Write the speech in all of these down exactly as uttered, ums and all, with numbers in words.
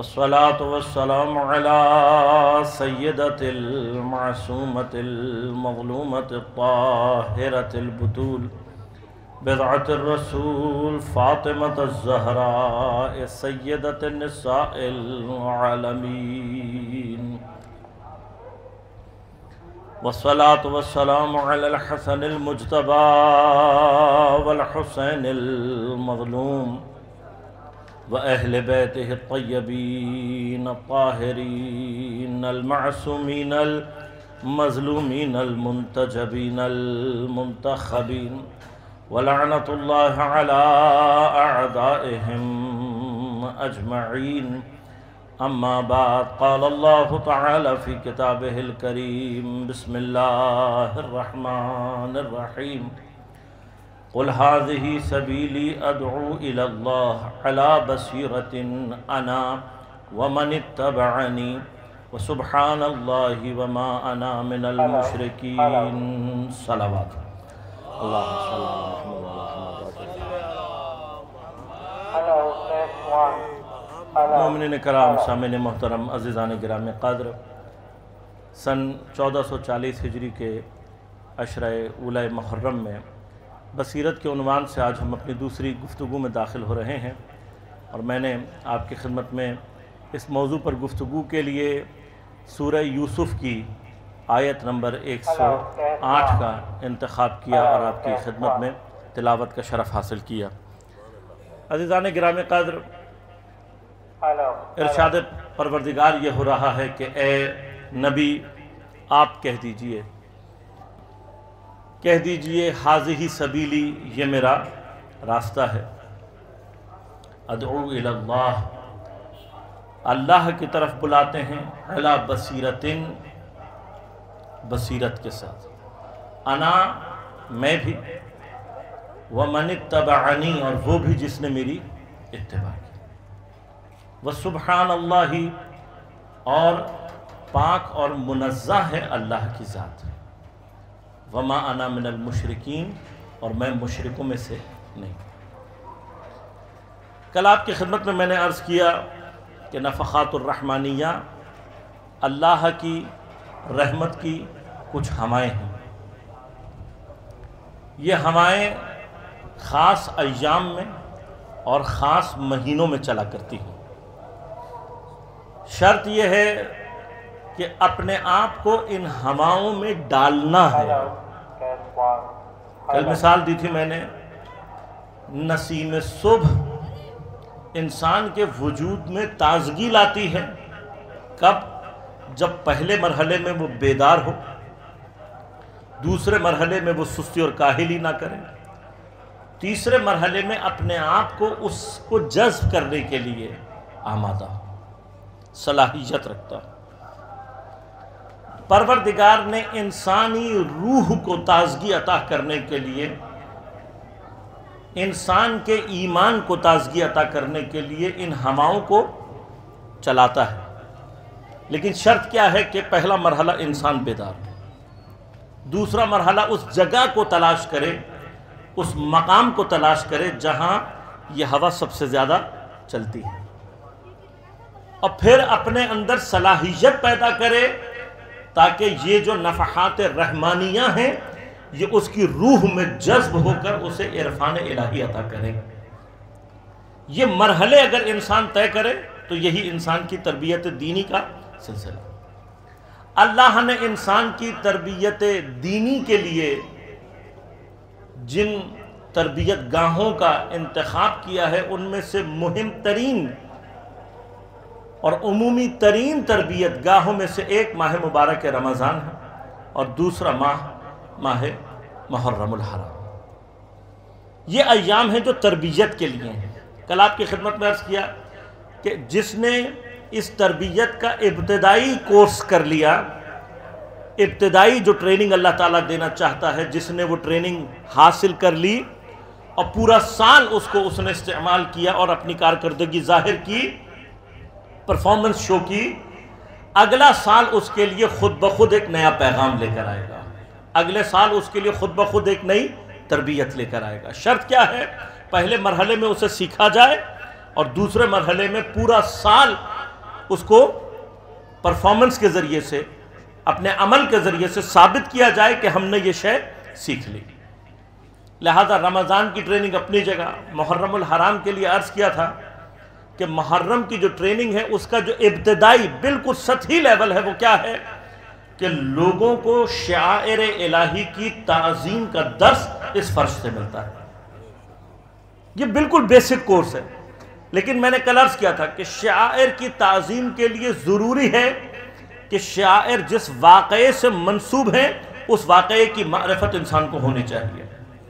والصلاة والسلام على سيدة المعصومة المظلومة الطاهرة البتول بضعة الرسول فاطمة الزهراء سيدة النساء العالمين، والصلاة والسلام على الحسن المجتبى والحسين المظلوم وأهل بيته الطيبين الطاهرين المعصومين المظلومين المنتجبين المنتخبين، ولعنة الله على أعدائهم أجمعين. أما بعد، قال الله تعالى في كتابه الكريم: بسم الله الرحمن الرحيم. قل هذه سبيلي أدعو إلى الله على بصيرة أنا ومن اتبعني وسبحان الله وما أنا من المشركين. صلوات اللہ صلی اللہ مومنین کرام، سامعین محترم، عزیزان گرامی قدر، سن چودہ سو چالیس ہجری کے عشرہ اولی محرم میں بصیرت کے عنوان سے آج ہم اپنی دوسری گفتگو میں داخل ہو رہے ہیں، اور میں نے آپ کی خدمت میں اس موضوع پر گفتگو کے لیے سورہ یوسف کی آیت نمبر ایک سو آٹھ کا انتخاب کیا اور آپ کی خدمت میں تلاوت کا شرف حاصل کیا۔ عزیزان گرامی قدر، ارشاد پروردگار یہ ہو رہا ہے کہ اے نبی آپ کہہ دیجئے کہہ دیجئے ہاذہ سبیلی، یہ میرا راستہ ہے، ادعو الی اللہ، اللہ کی طرف بلاتے ہیں، علی بصیرتن، بصیرت کے ساتھ، انا، میں بھی، ومن اتبعنی، اور وہ بھی جس نے میری اتباع کی، وسبحان اللہ، اور پاک اور منزہ ہے اللہ کی ذات، وما انا من المشرکین، اور میں مشرکوں میں سے نہیں۔ کل آپ کی خدمت میں میں نے عرض کیا کہ نفخات الرحمانیہ اللہ کی رحمت کی کچھ ہوائیں ہیں۔ یہ ہوائیں خاص ایام میں اور خاص مہینوں میں چلا کرتی ہیں۔ شرط یہ ہے کہ اپنے آپ کو ان ہواؤں میں ڈالنا ہے۔ کل مثال دی تھی میں نے، نسیم صبح انسان کے وجود میں تازگی لاتی ہے، کب؟ جب پہلے مرحلے میں وہ بیدار ہو، دوسرے مرحلے میں وہ سستی اور کاہلی نہ کرے، تیسرے مرحلے میں اپنے آپ کو اس کو جذب کرنے کے لیے آمادہ ہو، صلاحیت رکھتا ہو۔ پروردگار نے انسانی روح کو تازگی عطا کرنے کے لیے، انسان کے ایمان کو تازگی عطا کرنے کے لیے ان ہواؤں کو چلاتا ہے، لیکن شرط کیا ہے کہ پہلا مرحلہ انسان بیدار ہو، دوسرا مرحلہ اس جگہ کو تلاش کرے، اس مقام کو تلاش کرے جہاں یہ ہوا سب سے زیادہ چلتی ہے، اور پھر اپنے اندر صلاحیت پیدا کرے تاکہ یہ جو نفحات رحمانیہ ہیں یہ اس کی روح میں جذب ہو کر اسے عرفان الہی عطا کریں۔ یہ مرحلے اگر انسان طے کرے تو یہی انسان کی تربیت دینی کا سلسلہ۔ اللہ نے انسان کی تربیت دینی کے لیے جن تربیت گاہوں کا انتخاب کیا ہے ان میں سے مہم ترین اور عمومی ترین تربیت گاہوں میں سے ایک ماہ مبارک رمضان ہے، اور دوسرا ماہ ماہ محرم الحرام۔ یہ ایام ہیں جو تربیت کے لیے ہیں۔ کل آپ کی خدمت میں عرض کیا کہ جس نے اس تربیت کا ابتدائی کورس کر لیا، ابتدائی جو ٹریننگ اللہ تعالیٰ دینا چاہتا ہے، جس نے وہ ٹریننگ حاصل کر لی اور پورا سال اس کو اس نے استعمال کیا اور اپنی کارکردگی ظاہر کی، پرفارمنس شو کی، اگلا سال اس کے لیے خود بخود ایک نیا پیغام لے کر آئے گا، اگلے سال اس کے لیے خود بخود ایک نئی تربیت لے کر آئے گا۔ شرط کیا ہے؟ پہلے مرحلے میں اسے سیکھا جائے اور دوسرے مرحلے میں پورا سال اس کو پرفارمنس کے ذریعے سے، اپنے عمل کے ذریعے سے ثابت کیا جائے کہ ہم نے یہ شے سیکھ لی۔ لہذا رمضان کی ٹریننگ اپنی جگہ، محرم الحرام کے لیے عرض کیا تھا کہ محرم کی جو ٹریننگ ہے اس کا جو ابتدائی بالکل سطحی لیول ہے وہ کیا ہے کہ لوگوں کو شعائر الہی کی تعظیم کا درس اس فرش سے ملتا ہے۔ یہ بالکل بیسک کورس ہے، لیکن میں نے کل عرض کیا تھا کہ شعائر کی تعظیم کے لیے ضروری ہے کہ شعائر جس واقعے سے منسوب ہیں اس واقعے کی معرفت انسان کو ہونی چاہیے۔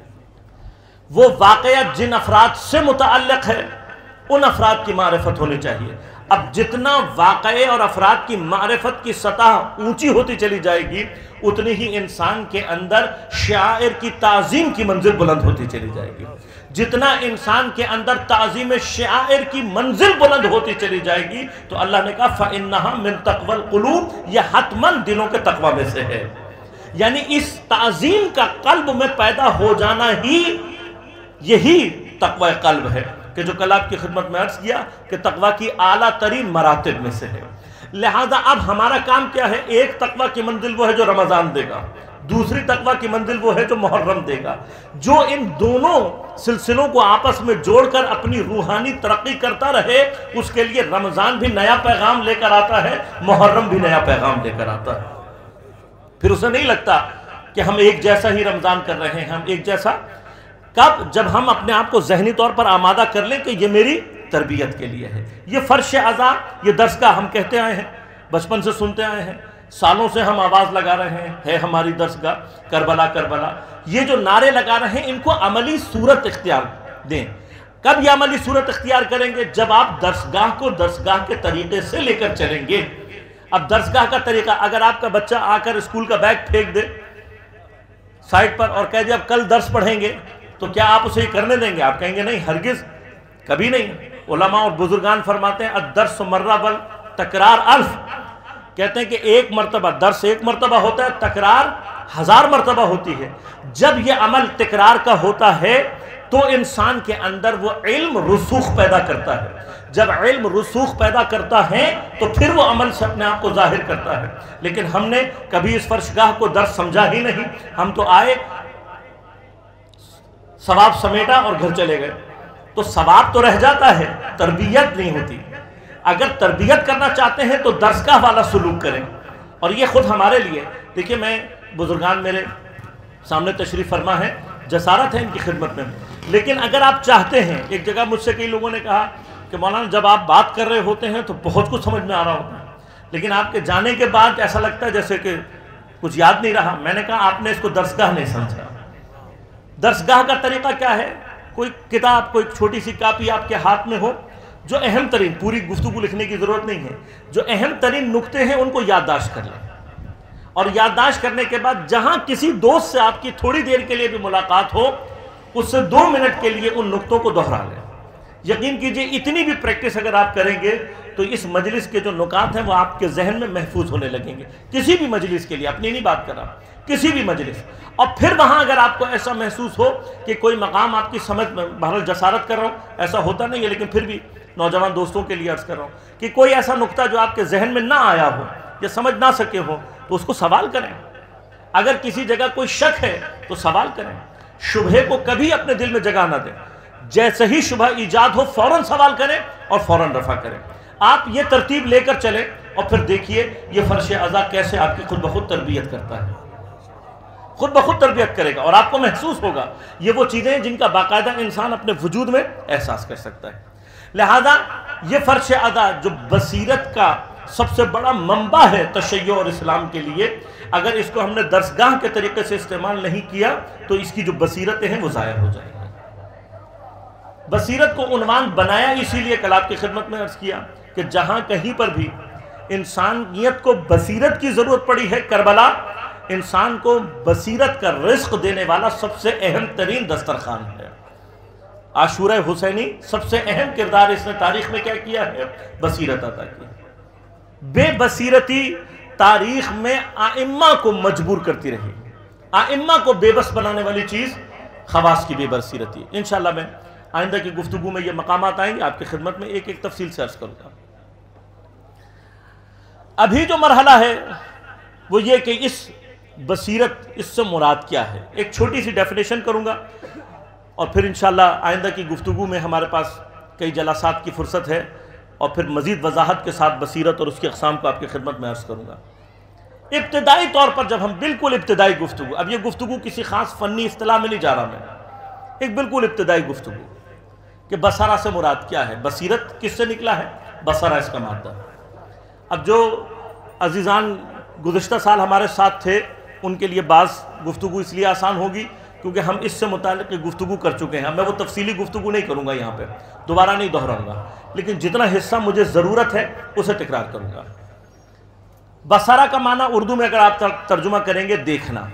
وہ واقعہ جن افراد سے متعلق ہے ان افراد کی معرفت ہونی چاہیے۔ اب جتنا واقعے اور افراد کی معرفت کی سطح اونچی ہوتی چلی جائے گی اتنی ہی انسان کے اندر شعائر کی تعظیم کی منزل بلند ہوتی چلی جائے گی۔ جتنا انسان کے اندر تعظیم شعائر کی منزل بلند ہوتی چلی جائے گی تو اللہ نے کہا فَإِنَّهَا مِن تَقْوَى الْقُلُوبِ، یہ حتماً دلوں کے تقوی میں سے ہے۔ یعنی اس تعظیم کا قلب میں پیدا ہو جانا ہی یہی تقوی قلب ہے کہ جو کل آپ کی خدمت میں عرض کیا کہ تقوی کی اعلیٰ ترین مراتب میں سے ہے۔ لہذا اب ہمارا کام کیا ہے؟ ایک تقوی کی منزل وہ ہے جو رمضان دے گا، دوسری تقوی کی منزل وہ ہے جو محرم دے گا۔ جو ان دونوں سلسلوں کو آپس میں جوڑ کر اپنی روحانی ترقی کرتا رہے اس کے لیے رمضان بھی نیا پیغام لے کر آتا ہے، محرم بھی نیا پیغام لے کر آتا ہے۔ پھر اسے نہیں لگتا کہ ہم ایک جیسا ہی رمضان کر رہے ہیں، ہم ایک جیسا کب؟ جب ہم اپنے آپ کو ذہنی طور پر آمادہ کر لیں کہ یہ میری تربیت کے لیے ہے۔ یہ فرش اعضاء، یہ درسگاہ ہم کہتے آئے ہیں، بچپن سے سنتے آئے ہیں، سالوں سے ہم آواز لگا رہے ہیں ہے ہماری درسگاہ کربلا کربلا۔ یہ جو نعرے لگا رہے ہیں ان کو عملی صورت اختیار دیں۔ کب یہ عملی صورت اختیار کریں گے؟ جب آپ درسگاہ کو درسگاہ کے طریقے سے لے کر چلیں گے۔ اب درسگاہ کا طریقہ، اگر آپ کا بچہ آ کر اسکول کا بیگ پھینک دے سائٹ پر اور کہہ دے اب کل درس پڑھیں گے تو کیا آپ اسے یہ کرنے دیں گے؟ آپ کہیں گے نہیں، ہرگز کبھی نہیں۔ علماء اور بزرگان فرماتے ہیں الدرس مرہ بل تکرار الف، کہتے ہیں کہ ایک مرتبہ درس ایک مرتبہ ہوتا ہے، تکرار ہزار مرتبہ ہوتی ہے۔ جب یہ عمل تکرار کا ہوتا ہے تو انسان کے اندر وہ علم رسوخ پیدا کرتا ہے۔ جب علم رسوخ پیدا کرتا ہے تو پھر وہ عمل سے اپنے آپ کو ظاہر کرتا ہے۔ لیکن ہم نے کبھی اس فرشگاہ کو درس سمجھا ہی نہیں، ہم تو آئے، ثواب سمیٹا اور گھر چلے گئے۔ تو ثواب تو رہ جاتا ہے، تربیت نہیں ہوتی۔ اگر تربیت کرنا چاہتے ہیں تو درسگاہ والا سلوک کریں۔ اور یہ خود ہمارے لیے، دیکھیں میں بزرگان میرے سامنے تشریف فرما ہے، جسارت ہے ان کی خدمت میں، لیکن اگر آپ چاہتے ہیں، ایک جگہ مجھ سے کئی لوگوں نے کہا کہ مولانا جب آپ بات کر رہے ہوتے ہیں تو بہت کچھ سمجھ میں آ رہا ہوتا ہے، لیکن آپ کے جانے کے بعد ایسا لگتا ہے جیسے کہ کچھ یاد نہیں رہا۔ میں نے کہا آپ نے اس کو درسگاہ نہیں سمجھا۔ درسگاہ کا طریقہ کیا ہے؟ کوئی کتاب، کوئی چھوٹی سی کاپی آپ کے ہاتھ میں ہو، جو اہم ترین، پوری گفتگو لکھنے کی ضرورت نہیں ہے، جو اہم ترین نکتے ہیں ان کو یادداشت کر لیں، اور یادداشت کرنے کے بعد جہاں کسی دوست سے آپ کی تھوڑی دیر کے لیے بھی ملاقات ہو اس سے دو منٹ کے لیے ان نکتوں کو دہرا لیں۔ یقین کیجئے اتنی بھی پریکٹس اگر آپ کریں گے تو اس مجلس کے جو نکات ہیں وہ آپ کے ذہن میں محفوظ ہونے لگیں گے، کسی بھی مجلس کے لیے، اپنی نہیں بات کر رہا، کسی بھی مجلس۔ اور پھر وہاں اگر آپ کو ایسا محسوس ہو کہ کوئی مقام آپ کی سمجھ میں، بہرحال جسارت کر رہا ہوں، ایسا ہوتا نہیں ہے لیکن پھر بھی نوجوان دوستوں کے لیے عرض کر رہا ہوں کہ کوئی ایسا نقطہ جو آپ کے ذہن میں نہ آیا ہو یا سمجھ نہ سکے ہو تو اس کو سوال کریں۔ اگر کسی جگہ کوئی شک ہے تو سوال کریں، شبہے کو کبھی اپنے دل میں جگہ نہ دیں، جیسے ہی شبہ ایجاد ہو فوراً سوال کریں اور فوراً رفع کریں۔ آپ یہ ترتیب لے کر چلیں اور پھر دیکھیے یہ فرش اعضاء کیسے آپ کی خود بخود تربیت کرتا ہے، خود بخود تربیت کرے گا اور آپ کو محسوس ہوگا۔ یہ وہ چیزیں ہیں جن کا باقاعدہ انسان اپنے وجود میں احساس کر سکتا ہے۔ لہذا یہ فرش اعضاء جو بصیرت کا سب سے بڑا منبع ہے تشیع اور اسلام کے لیے، اگر اس کو ہم نے درسگاہ کے طریقے سے استعمال نہیں کیا تو اس کی جو بصیرتیں ہیں وہ ضائع ہو جائیں گی۔ بصیرت کو عنوان بنایا اسی لیے، کل آپ کی خدمت میں عرض کیا کہ جہاں کہیں پر بھی انسانیت کو بصیرت کی ضرورت پڑی ہے، کربلا انسان کو بصیرت کا رزق دینے والا سب سے اہم ترین دسترخوان ہے۔ عاشورہ حسینی سب سے اہم کردار اس نے تاریخ میں کیا کیا ہے؟ بصیرت عطا کی۔ بے بصیرتی تاریخ میں ائمہ کو مجبور کرتی رہی، ائمہ کو بے بس بنانے والی چیز خواص کی بے بصیرتی۔ انشاءاللہ میں آئندہ کی گفتگو میں یہ مقامات آئیں گے، آپ کی خدمت میں ایک ایک تفصیل سے عرض کروں گا۔ ابھی جو مرحلہ ہے وہ یہ کہ اس بصیرت، اس سے مراد کیا ہے، ایک چھوٹی سی ڈیفینیشن کروں گا، اور پھر انشاءاللہ آئندہ کی گفتگو میں ہمارے پاس کئی جلسات کی فرصت ہے، اور پھر مزید وضاحت کے ساتھ بصیرت اور اس کی اقسام کو آپ کی خدمت میں عرض کروں گا۔ ابتدائی طور پر جب ہم بالکل ابتدائی گفتگو، اب یہ گفتگو کسی خاص فنی اصطلاح میں نہیں جا رہا میں، ایک بالکل ابتدائی گفتگو کہ بصرہ سے مراد کیا ہے، بصیرت کس سے نکلا ہے، بصرہ اس کا مادہ۔ اب جو عزیزان گزشتہ سال ہمارے ساتھ تھے ان کے لیے بعض گفتگو اس لیے آسان ہوگی کیونکہ ہم اس سے متعلق گفتگو کر چکے ہیں، میں وہ تفصیلی گفتگو نہیں کروں گا، یہاں پہ دوبارہ نہیں دہراؤں گا، لیکن جتنا حصہ مجھے ضرورت ہے اسے تکرار کروں گا۔ بصرہ کا معنی اردو میں اگر آپ ترجمہ کریں گے دیکھنا۔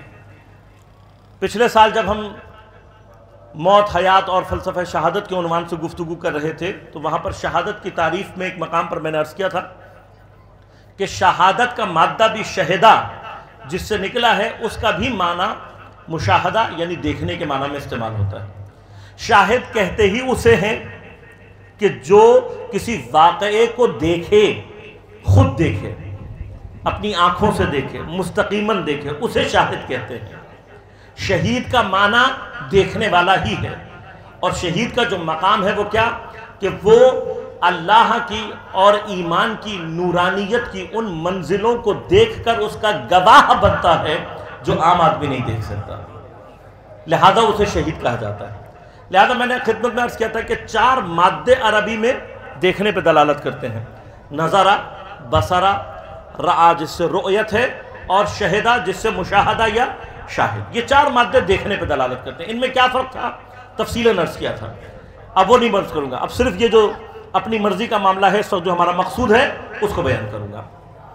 پچھلے سال جب ہم موت، حیات اور فلسفہ شہادت کے عنوان سے گفتگو کر رہے تھے تو وہاں پر شہادت کی تعریف میں ایک مقام پر میں نے عرض کیا تھا کہ شہادت کا مادہ بھی شہدہ جس سے نکلا ہے اس کا بھی معنی مشاہدہ یعنی دیکھنے کے معنی میں استعمال ہوتا ہے۔ شاہد کہتے ہی اسے ہیں کہ جو کسی واقعے کو دیکھے، خود دیکھے، اپنی آنکھوں سے دیکھے، مستقیماً دیکھے، اسے شاہد کہتے ہیں۔ شہید کا معنی دیکھنے والا ہی ہے، اور شہید کا جو مقام ہے وہ کیا کہ وہ اللہ کی اور ایمان کی نورانیت کی ان منزلوں کو دیکھ کر اس کا گواہ بنتا ہے جو عام آدمی نہیں دیکھ سکتا، لہذا اسے شہید کہا جاتا ہے۔ لہذا میں نے خدمت میں عرض کیا تھا کہ چار مادے عربی میں دیکھنے پہ دلالت کرتے ہیں، نظرہ، بصرہ، رعا جس سے رؤیت ہے، اور شہدہ جس سے مشاہدہ یا شاہد۔ یہ چار مادے دیکھنے پہ دلالت کرتے ہیں۔ ان میں کیا فرق تھا تفصیلاً عرض کیا تھا، اب وہ نہیں عرض کروں گا، اب صرف یہ جو اپنی مرضی کا معاملہ ہے اس وقت جو ہمارا مقصود ہے اس کو بیان کروں گا۔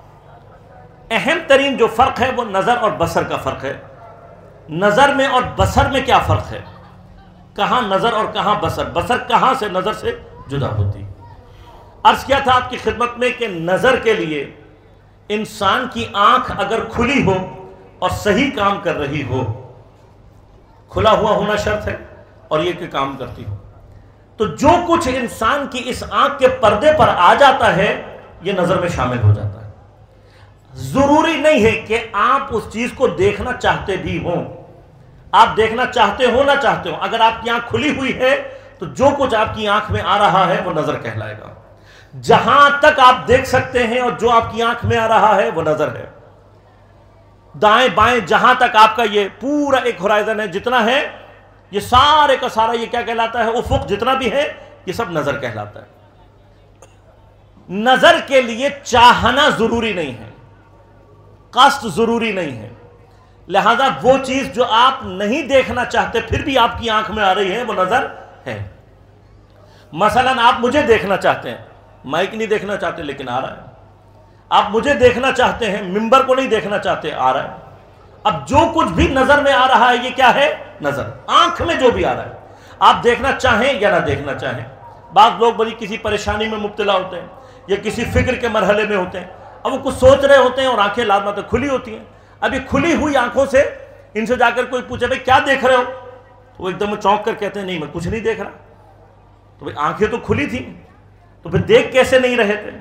اہم ترین جو فرق ہے وہ نظر اور بصر کا فرق ہے۔ نظر میں اور بصر میں کیا فرق ہے، کہاں نظر اور کہاں بصر، بصر کہاں سے نظر سے جدا ہوتی۔ عرض کیا تھا آپ کی خدمت میں کہ نظر کے لیے انسان کی آنکھ اگر کھلی ہو اور صحیح کام کر رہی ہو، کھلا ہوا ہونا شرط ہے اور یہ کہ کام کرتی ہو، تو جو کچھ انسان کی اس آنکھ کے پردے پر آ جاتا ہے یہ نظر میں شامل ہو جاتا ہے۔ ضروری نہیں ہے کہ آپ اس چیز کو دیکھنا چاہتے بھی ہوں، آپ دیکھنا چاہتے ہو نہ چاہتے ہو، اگر آپ کی آنکھ کھلی ہوئی ہے تو جو کچھ آپ کی آنکھ میں آ رہا ہے وہ نظر کہلائے گا۔ جہاں تک آپ دیکھ سکتے ہیں اور جو آپ کی آنکھ میں آ رہا ہے وہ نظر ہے۔ دائیں بائیں جہاں تک آپ کا یہ پورا ایک ہورائزن ہے جتنا ہے، یہ سارے کا سارا یہ کیا کہلاتا ہے، افق جتنا بھی ہے یہ سب نظر کہلاتا ہے۔ نظر کے لیے چاہنا ضروری نہیں ہے، قصد ضروری نہیں ہے، لہذا وہ چیز جو آپ نہیں دیکھنا چاہتے پھر بھی آپ کی آنکھ میں آ رہی ہے وہ نظر ہے۔ مثلا آپ مجھے دیکھنا چاہتے ہیں، مائک نہیں دیکھنا چاہتے لیکن آ رہا ہے، آپ مجھے دیکھنا چاہتے ہیں، ممبر کو نہیں دیکھنا چاہتے، آ رہا ہے۔ اب جو کچھ بھی نظر میں آ رہا ہے یہ کیا ہے، نظر، آنکھ میں جو بھی آ رہا ہے، آپ دیکھنا چاہیں یا نہ دیکھنا چاہیں۔ بعض لوگ بڑی کسی پریشانی میں مبتلا ہوتے ہیں یا کسی فکر کے مرحلے میں ہوتے ہیں، اب وہ کچھ سوچ رہے ہوتے ہیں اور آنکھیں لازماً کھلی ہوتی ہیں۔ ابھی کھلی ہوئی آنکھوں سے ان سے جا کر کوئی پوچھے بھائی کیا دیکھ رہے ہو، تو وہ ایک دم چونک کر کہتے ہیں نہیں میں کچھ نہیں دیکھ رہا، تو بھائی آنکھیں تو کھلی تھیں تو پھر دیکھ کیسے نہیں رہے تھے۔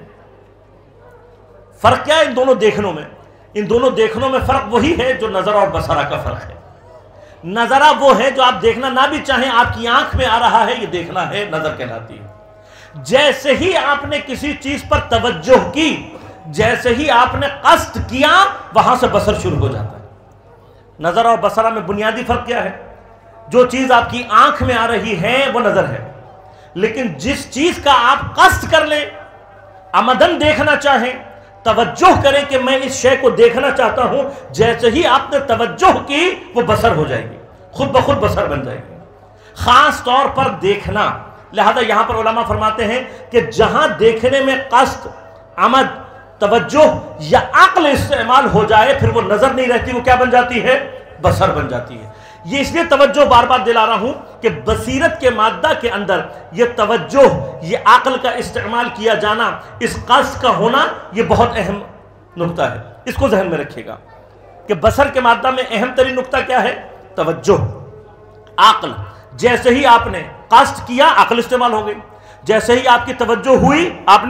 فرق کیا ہے ان دونوں دیکھنوں میں، ان دونوں دیکھنوں میں فرق وہی ہے جو نظر اور بصرہ کا فرق ہے۔ نظرہ وہ ہے جو آپ دیکھنا نہ بھی چاہیں، آپ کی آنکھ میں آ رہا ہے یہ دیکھنا ہے، نظر کہلاتی ہے۔ جیسے ہی آپ نے کسی چیز پر توجہ کی، جیسے ہی آپ نے قصد کیا، وہاں سے بصر شروع ہو جاتا ہے۔ نظر اور بصرہ میں بنیادی فرق کیا ہے، جو چیز آپ کی آنکھ میں آ رہی ہے وہ نظر ہے، لیکن جس چیز کا آپ قصد کر لیں، عمدن دیکھنا چاہیں، توجہ کریں کہ میں اس شے کو دیکھنا چاہتا ہوں، جیسے ہی آپ نے توجہ کی وہ بصر ہو جائے گی، خود بخود بصر بن جائے گی۔ خاص طور پر دیکھنا، لہذا یہاں پر علماء فرماتے ہیں کہ جہاں دیکھنے میں قصد، عمد، توجہ یا عقل استعمال ہو جائے پھر وہ نظر نہیں رہتی، وہ کیا بن جاتی ہے، بصر بن جاتی ہے۔ یہ اس لیے توجہ بار بار دلا رہا ہوں کہ بصیرت کے مادہ کے اندر یہ توجہ، یہ عقل کا استعمال کیا جانا، اس قصد کا ہونا، یہ بہت اہم نقطہ ہے، اس کو ذہن میں رکھیے گا کہ بصر کے مادہ میں اہم ترین نقطہ کیا ہے، توجہ، عقل۔ جیسے ہی آپ نے قصد کیا عقل استعمال ہو گئی، جیسے ہی آپ کی توجہ ہوئی آپ نے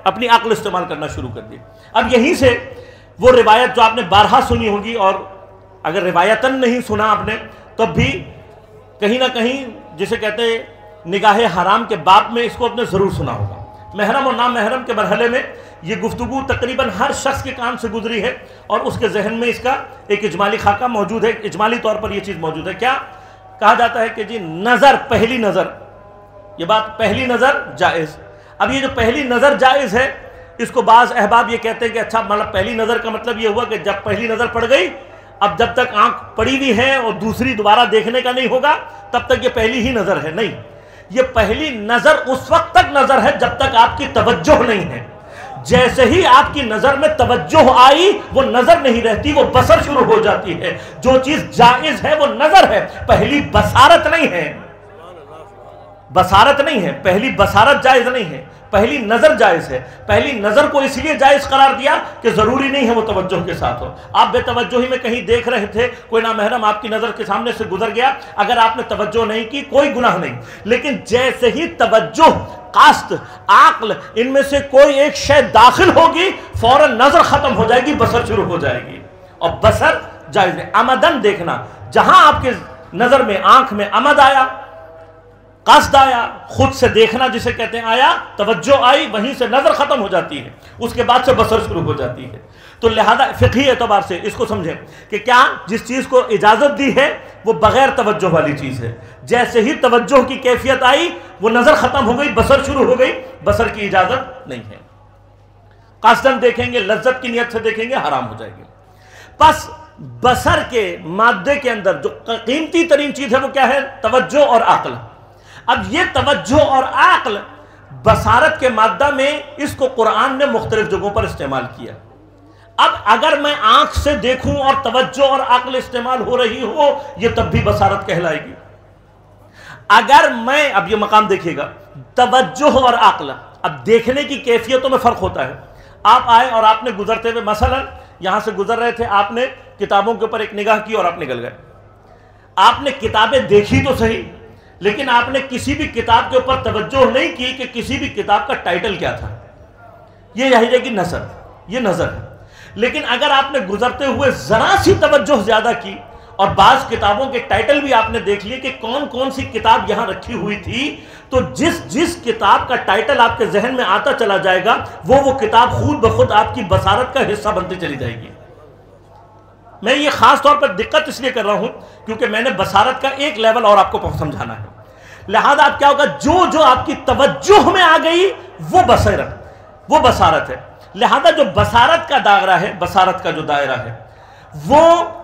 اپنی عقل استعمال کرنا شروع کر دی. اب یہیں سے وہ روایت جو آپ نے بارہا سنی ہوگی، اور اگر روایتاً نہیں سنا آپ نے تب بھی کہیں نہ کہیں جسے کہتے ہیں نگاہ حرام کے باب میں اس کو آپ نے ضرور سنا ہوگا. محرم اور نام محرم کے مرحلے میں یہ گفتگو تقریباً ہر شخص کے کان سے گزری ہے، اور اس کے ذہن میں اس کا ایک اجمالی خاکہ موجود ہے. اجمالی طور پر یہ چیز موجود ہے. کیا کہا جاتا ہے کہ جی نظر، پہلی نظر، یہ بات پہلی نظر جائز. اب یہ جو پہلی نظر جائز ہے، اس کو بعض احباب یہ کہتے ہیں کہ اچھا مطلب پہلی نظر کا مطلب یہ ہوا کہ جب پہلی نظر پڑ گئی، اب جب تک آنکھ پڑی ہوئی ہے اور دوسری دوبارہ دیکھنے کا نہیں ہوگا تب تک یہ پہلی ہی نظر ہے. نہیں، یہ پہلی نظر اس وقت تک نظر ہے جب تک آپ کی توجہ نہیں ہے. جیسے ہی آپ کی نظر میں توجہ آئی وہ نظر نہیں رہتی، وہ بصر شروع ہو جاتی ہے. جو چیز جائز ہے وہ نظر ہے، پہلی بصارت نہیں ہے. بصارت نہیں ہے، پہلی بصارت جائز نہیں ہے، پہلی نظر جائز ہے. پہلی نظر کو اس لیے جائز قرار دیا کہ ضروری نہیں ہے وہ توجہ کے ساتھ ہو. آپ بے توجہی میں کہیں دیکھ رہے تھے، کوئی نامحرم آپ کی نظر کے سامنے سے گزر گیا، اگر آپ نے توجہ نہیں کی کوئی گناہ نہیں. لیکن جیسے ہی توجہ، قصد، عقل، ان میں سے کوئی ایک شے داخل ہوگی، فوراً نظر ختم ہو جائے گی، بصر شروع ہو جائے گی. اور بصر جائز ہے. عمدن دیکھنا، جہاں آپ کے نظر میں، آنکھ میں عمد آیا، قصد آیا، خود سے دیکھنا جسے کہتے ہیں آیا، توجہ آئی، وہیں سے نظر ختم ہو جاتی ہے، اس کے بعد سے بصر شروع ہو جاتی ہے. تو لہذا فقہی اعتبار سے اس کو سمجھیں کہ کیا جس چیز کو اجازت دی ہے وہ بغیر توجہ والی چیز ہے. جیسے ہی توجہ کی کیفیت آئی وہ نظر ختم ہو گئی، بصر شروع ہو گئی، بصر کی اجازت نہیں ہے. قصدن دیکھیں گے، لذت کی نیت سے دیکھیں گے، حرام ہو جائے گی. پس بصر کے مادے کے اندر جو قیمتی ترین چیز ہے وہ کیا ہے؟ توجہ اور عقل. اب یہ توجہ اور عقل بصارت کے مادہ میں اس کو قرآن نے مختلف جگہوں پر استعمال کیا. اب اگر میں آنکھ سے دیکھوں اور توجہ اور عقل استعمال ہو رہی ہو، یہ تب بھی بصارت کہلائے گی. اگر میں، اب یہ مقام دیکھیے گا، توجہ اور عقل، اب دیکھنے کی کیفیتوں میں فرق ہوتا ہے. آپ آئے اور آپ نے گزرتے ہوئے مثلا یہاں سے گزر رہے تھے، آپ نے کتابوں کے اوپر ایک نگاہ کی اور آپ نکل گئے. آپ نے کتابیں دیکھی تو صحیح، لیکن آپ نے کسی بھی کتاب کے اوپر توجہ نہیں کی کہ کسی بھی کتاب کا ٹائٹل کیا تھا. یہ یہی ہے کہ نظر، یہ نظر ہے. لیکن اگر آپ نے گزرتے ہوئے ذرا سی توجہ زیادہ کی اور بعض کتابوں کے ٹائٹل بھی آپ نے دیکھ لیے کہ کون کون سی کتاب یہاں رکھی ہوئی تھی، تو جس جس کتاب کا ٹائٹل آپ کے ذہن میں آتا چلا جائے گا وہ وہ کتاب خود بخود آپ کی بصارت کا حصہ بنتی چلی جائے گی. میں یہ خاص طور پر دقت اس لیے کر رہا ہوں کیونکہ میں نے بصارت کا ایک لیول اور آپ کو سمجھانا ہے. لہذا آپ کیا ہوگا، جو جو آپ کی توجہ میں آ گئی وہ بصارت، وہ بصارت ہے. لہذا جو بصارت کا دائرہ ہے، بصارت کا جو دائرہ ہے وہ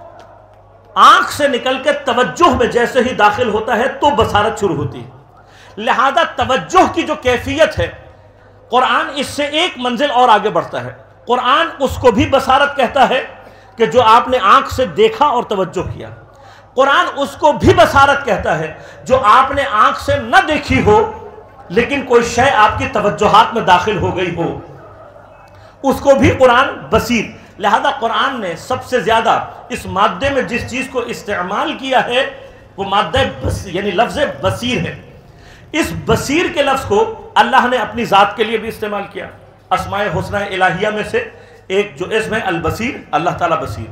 آنکھ سے نکل کے توجہ میں جیسے ہی داخل ہوتا ہے تو بصارت شروع ہوتی ہے. لہذا توجہ کی جو کیفیت ہے، قرآن اس سے ایک منزل اور آگے بڑھتا ہے. قرآن اس کو بھی بصارت کہتا ہے کہ جو آپ نے آنکھ سے دیکھا اور توجہ کیا. قرآن اس کو بھی بصارت کہتا ہے جو آپ نے آنکھ سے نہ دیکھی ہو لیکن کوئی شے آپ کی توجہات میں داخل ہو گئی ہو، اس کو بھی قرآن بصیر. لہذا قرآن نے سب سے زیادہ اس مادے میں جس چیز کو استعمال کیا ہے وہ مادہ بصیر، یعنی لفظ بصیر ہے. اس بصیر کے لفظ کو اللہ نے اپنی ذات کے لیے بھی استعمال کیا. اسماء حسنہ الہیہ میں سے ایک جو اسم ہے البصیر، اللہ تعالیٰ بصیر.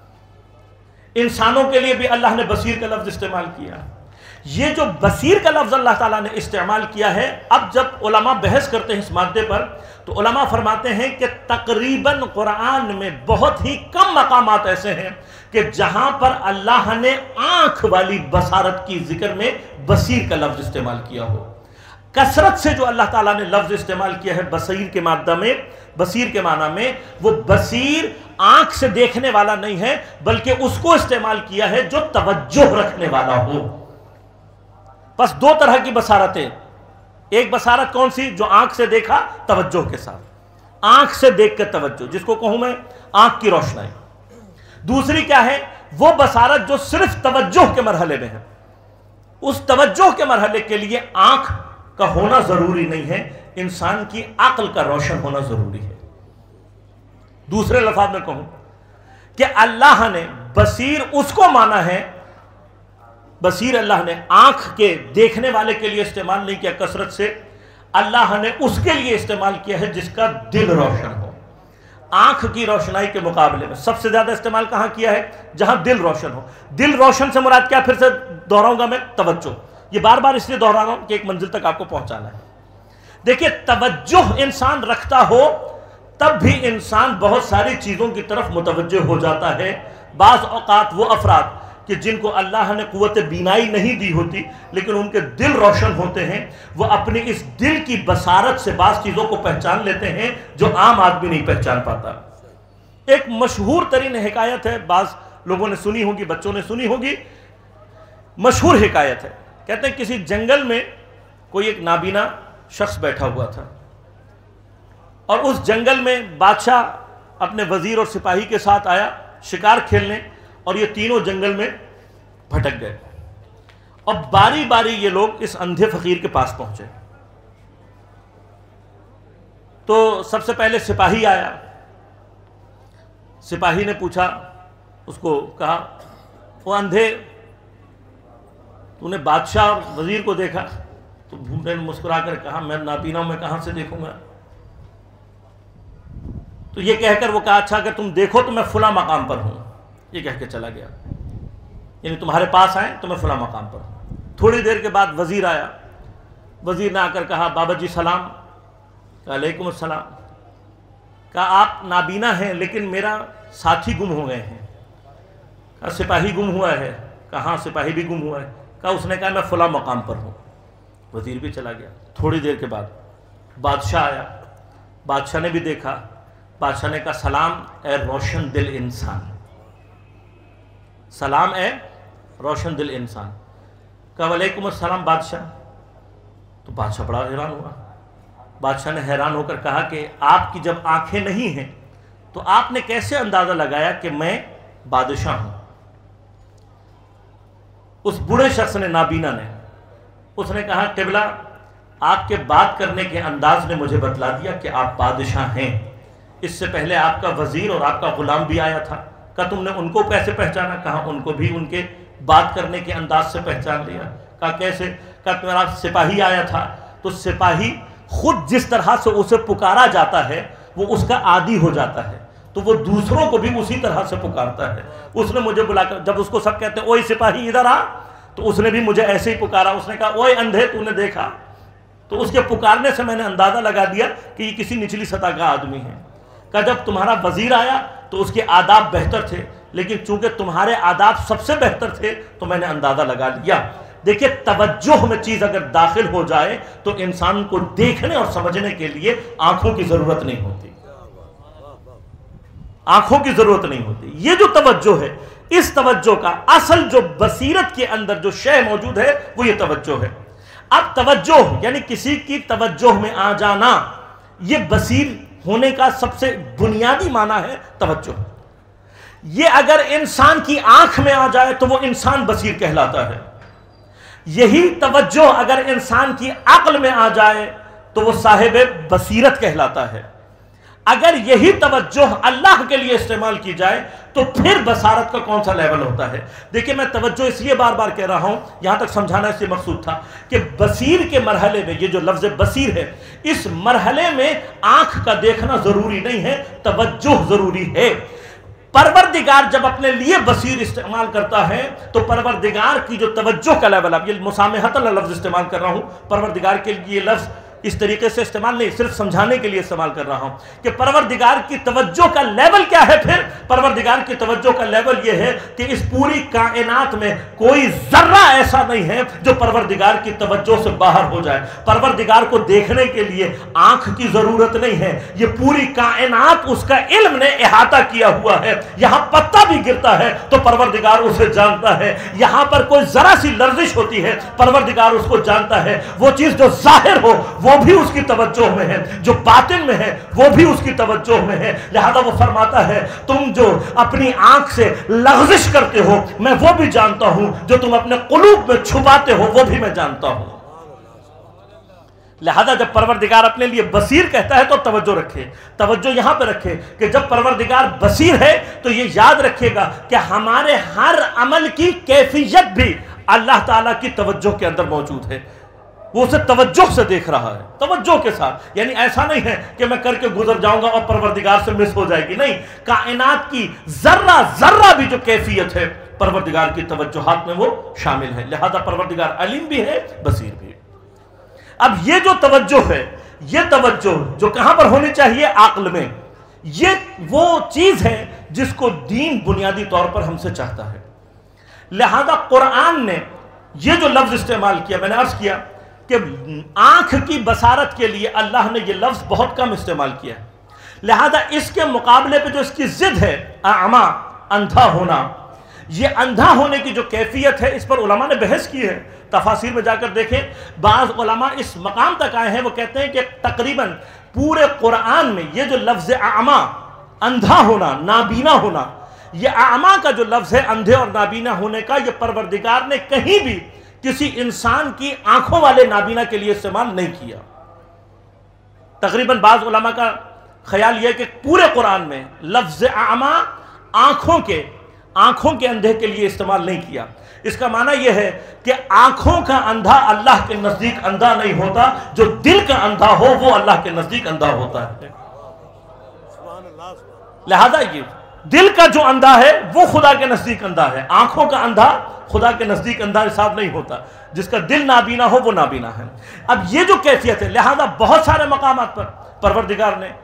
انسانوں کے لیے بھی اللہ نے بصیر کا لفظ استعمال کیا. یہ جو بصیر کا لفظ اللہ تعالیٰ نے استعمال کیا ہے، اب جب علماء بحث کرتے ہیں اس مادے پر تو علماء فرماتے ہیں کہ تقریباً قرآن میں بہت ہی کم مقامات ایسے ہیں کہ جہاں پر اللہ نے آنکھ والی بصارت کی ذکر میں بصیر کا لفظ استعمال کیا ہو. کثرت سے جو اللہ تعالیٰ نے لفظ استعمال کیا ہے بصیر کے مادہ میں، بصیر کے معنی میں، وہ بصیر آنکھ سے دیکھنے والا نہیں ہے بلکہ اس کو استعمال کیا ہے جو توجہ رکھنے والا ہو. بس دو طرح کی بصارتیں. ایک بصارت کون سی؟ جو آنکھ سے دیکھا توجہ کے ساتھ، آنکھ سے دیکھ کے توجہ، جس کو کہوں میں آنکھ کی روشنائی. دوسری کیا ہے؟ وہ بصارت جو صرف توجہ کے مرحلے میں ہے. اس توجہ کے مرحلے کے لیے آنکھ کا ہونا ضروری نہیں ہے، انسان کی عقل کا روشن ہونا ضروری ہے. دوسرے لفظ میں کہوں کہ اللہ نے بصیر اس کو مانا ہے، بصیر اللہ نے آنکھ کے دیکھنے والے کے لیے استعمال نہیں کیا کثرت سے. اللہ نے اس کے لیے استعمال کیا ہے جس کا دل روشن ہو. آنکھ کی روشنائی کے مقابلے میں سب سے زیادہ استعمال کہاں کیا ہے؟ جہاں دل روشن ہو. دل روشن سے مراد کیا؟ پھر سے دہراؤں گا میں، توجہ. یہ بار بار اس لیے دہرا رہا ہوں کہ ایک منزل تک آپ کو پہنچانا ہے. دیکھیے، توجہ انسان رکھتا ہو تب بھی انسان بہت ساری چیزوں کی طرف متوجہ ہو جاتا ہے. بعض اوقات وہ افراد کہ جن کو اللہ نے قوت بینائی نہیں دی ہوتی لیکن ان کے دل روشن ہوتے ہیں، وہ اپنی اس دل کی بصارت سے بعض چیزوں کو پہچان لیتے ہیں جو عام آدمی نہیں پہچان پاتا. ایک مشہور ترین حکایت ہے، بعض لوگوں نے سنی ہوگی، بچوں نے سنی ہوگی. مشہور حکایت ہے. کہتے ہیں کسی جنگل میں کوئی ایک نابینا شخص بیٹھا ہوا تھا، اور اس جنگل میں بادشاہ اپنے وزیر اور سپاہی کے ساتھ آیا شکار کھیلنے، اور یہ تینوں جنگل میں بھٹک گئے. اور باری باری یہ لوگ اس اندھے فقیر کے پاس پہنچے. تو سب سے پہلے سپاہی آیا. سپاہی نے پوچھا، اس کو کہا، وہ اندھے، تو نے بادشاہ اور وزیر کو دیکھا؟ تو نے مسکرا کر کہا، میں نابینا ہوں، میں کہاں سے دیکھوں گا؟ تو یہ کہہ کر وہ کہا، اچھا اگر تم دیکھو تو میں فلاں مقام پر ہوں. یہ کہہ کے چلا گیا، یعنی تمہارے پاس آئیں تو میں فلاں مقام پر ہوں. تھوڑی دیر کے بعد وزیر آیا. وزیر نے آ کر کہا، بابا جی سلام. کہا علیکم السلام. کہا آپ نابینا ہیں لیکن میرا ساتھی گم ہو گئے ہیں. کہا سپاہی گم ہوا ہے. کہا سپاہی بھی گم ہوا ہے. کہا اس نے کہا میں فلاں مقام پر ہوں. وزیر بھی چلا گیا. تھوڑی دیر کے بعد بادشاہ آیا. بادشاہ نے بھی دیکھا. بادشاہ نے کہا، سلام اے روشن دل انسان. سلام اے روشن دل انسان. کہا وعلیکم السلام بادشاہ. تو بادشاہ بڑا حیران ہوا. بادشاہ نے حیران ہو کر کہا کہ آپ کی جب آنکھیں نہیں ہیں تو آپ نے کیسے اندازہ لگایا کہ میں بادشاہ ہوں؟ اس بوڑھے شخص نے، نابینا نے، اس نے کہا، قبلہ آپ کے بات کرنے کے انداز نے مجھے بتلا دیا کہ آپ بادشاہ ہیں. اس سے پہلے آپ کا وزیر اور آپ کا غلام بھی آیا تھا. کہا تم نے ان کو کیسے پہچانا؟ کہا ان کو بھی ان کے بات کرنے کے انداز سے پہچان لیا. کہا کیسے؟ کہا تمہارا سپاہی آیا تھا تو سپاہی خود جس طرح سے اسے پکارا جاتا ہے وہ اس کا عادی ہو جاتا ہے، تو وہ دوسروں کو بھی اسی طرح سے پکارتا ہے. اس نے مجھے بلا کر، جب اس کو سب کہتے ہیں اوئے سپاہی ادھر آ، تو اس نے بھی مجھے ایسے ہی پکارا. اس نے کہا اوئے اندھے تو نے دیکھا؟ تو اس کے پکارنے سے میں نے اندازہ لگا دیا کہ یہ کسی نچلی سطح کا آدمی ہے. کہ جب تمہارا وزیر آیا تو اس کے آداب بہتر تھے لیکن چونکہ تمہارے آداب سب سے بہتر تھے تو میں نے اندازہ لگا لیا. دیکھیے، توجہ میں چیز اگر داخل ہو جائے تو انسان کو دیکھنے اور سمجھنے کے لیے آنکھوں کی ضرورت نہیں ہوتی. آنکھوں کی ضرورت نہیں ہوتی. یہ جو توجہ ہے، اس توجہ کا اصل جو بصیرت کے اندر جو شے موجود ہے وہ یہ توجہ ہے. اب توجہ یعنی کسی کی توجہ میں آ جانا، یہ بصیر ہونے کا سب سے بنیادی معنی ہے توجہ. یہ اگر انسان کی آنکھ میں آ جائے تو وہ انسان بصیر کہلاتا ہے. یہی توجہ اگر انسان کی عقل میں آ جائے تو وہ صاحب بصیرت کہلاتا ہے. اگر یہی توجہ اللہ کے لیے استعمال کی جائے تو پھر بصارت کا کون سا لیول ہوتا ہے. دیکھیں، میں توجہ اس لیے بار بار کہہ رہا ہوں، یہاں تک سمجھانا اس لیے مقصود تھا کہ بصیر کے مرحلے میں، یہ جو لفظ بصیر ہے، اس مرحلے میں آنکھ کا دیکھنا ضروری نہیں ہے، توجہ ضروری ہے. پروردگار جب اپنے لیے بصیر استعمال کرتا ہے تو پروردگار کی جو توجہ کا لیول، اب یہ مسامحت اللہ لفظ استعمال کر رہا ہوں، پروردگار کے لیے لفظ اس طریقے سے استعمال نہیں، صرف سمجھانے کے لیے استعمال کر رہا ہوں کہ پروردگار کی توجہ کا لیول کیا ہے. پھر پروردگار کی توجہ کا لیول یہ ہے کہ اس پوری کائنات میں کوئی ذرہ ایسا نہیں ہے جو پروردگار کی توجہ سے باہر ہو جائے. پروردگار کو دیکھنے کے لیے آنکھ کی ضرورت نہیں ہے، یہ پوری کائنات اس کا علم نے احاطہ کیا ہوا ہے. یہاں پتا بھی گرتا ہے تو پروردگار اسے جانتا ہے. یہاں پر کوئی ذرا سی لرزش ہوتی ہے، پروردگار اس کو جانتا ہے. وہ چیز جو ظاہر ہو وہ بھی اس کی توجہ میں ہے، جو باطن میں ہے وہ بھی اس کی توجہ میں ہے. لہذا وہ فرماتا ہے، تم جو اپنی آنکھ سے لغزش کرتے ہو میں وہ بھی جانتا ہوں، جو تم اپنے قلوب میں چھپاتے ہو وہ بھی میں جانتا ہوں. لہذا جب پروردگار اپنے لیے بصیر کہتا ہے تو توجہ رکھے. توجہ یہاں پہ رکھے کہ جب پروردگار بصیر ہے تو یہ یاد رکھے گا کہ ہمارے ہر عمل کی کیفیت بھی اللہ تعالیٰ کی توجہ کے اندر موجود ہے. وہ اسے توجہ سے دیکھ رہا ہے، توجہ کے ساتھ، یعنی ایسا نہیں ہے کہ میں کر کے گزر جاؤں گا اور پروردگار سے مس ہو جائے گی، نہیں، کائنات کی ذرہ ذرہ بھی جو کیفیت ہے پروردگار کی توجہات میں وہ شامل ہے، لہذا پروردگار علیم بھی ہے، بصیر بھی ہے۔ اب یہ جو توجہ ہے، یہ توجہ جو کہاں پر ہونی چاہیے؟ عقل میں۔ یہ وہ چیز ہے جس کو دین بنیادی طور پر ہم سے چاہتا ہے، لہذا قرآن نے یہ جو لفظ استعمال کیا، میں نے عرض کیا کہ آنکھ کی بصارت کے لیے اللہ نے یہ لفظ بہت کم استعمال کیا ہے، لہذا اس کے مقابلے پہ جو اس کی ضد ہے اعما، اندھا ہونا، یہ اندھا ہونے کی جو کیفیت ہے اس پر علماء نے بحث کی ہے، تفاسیر میں جا کر دیکھیں، بعض علماء اس مقام تک آئے ہیں، وہ کہتے ہیں کہ تقریباً پورے قرآن میں یہ جو لفظ اعما، اندھا ہونا، نابینا ہونا، یہ اعما کا جو لفظ ہے اندھے اور نابینا ہونے کا، یہ پروردگار نے کہیں بھی کسی انسان کی آنکھوں والے نابینا کے لیے استعمال نہیں کیا۔ تقریباً بعض علماء کا خیال یہ کہ پورے قرآن میں لفظ اعما آنکھوں کے آنکھوں کے اندھے کے لیے استعمال نہیں کیا۔ اس کا معنی یہ ہے کہ آنکھوں کا اندھا اللہ کے نزدیک اندھا نہیں ہوتا، جو دل کا اندھا ہو وہ اللہ کے نزدیک اندھا ہوتا ہے۔ لہذا یہ دل کا جو اندھا ہے وہ خدا کے نزدیک اندھا ہے، آنکھوں کا اندھا خدا کے نزدیک اندھا حساب نہیں ہوتا، جس کا دل نابینا ہو وہ نابینا ہے۔ اب یہ جو کیفیت ہے، لہذا بہت سارے مقامات پر پروردگار نے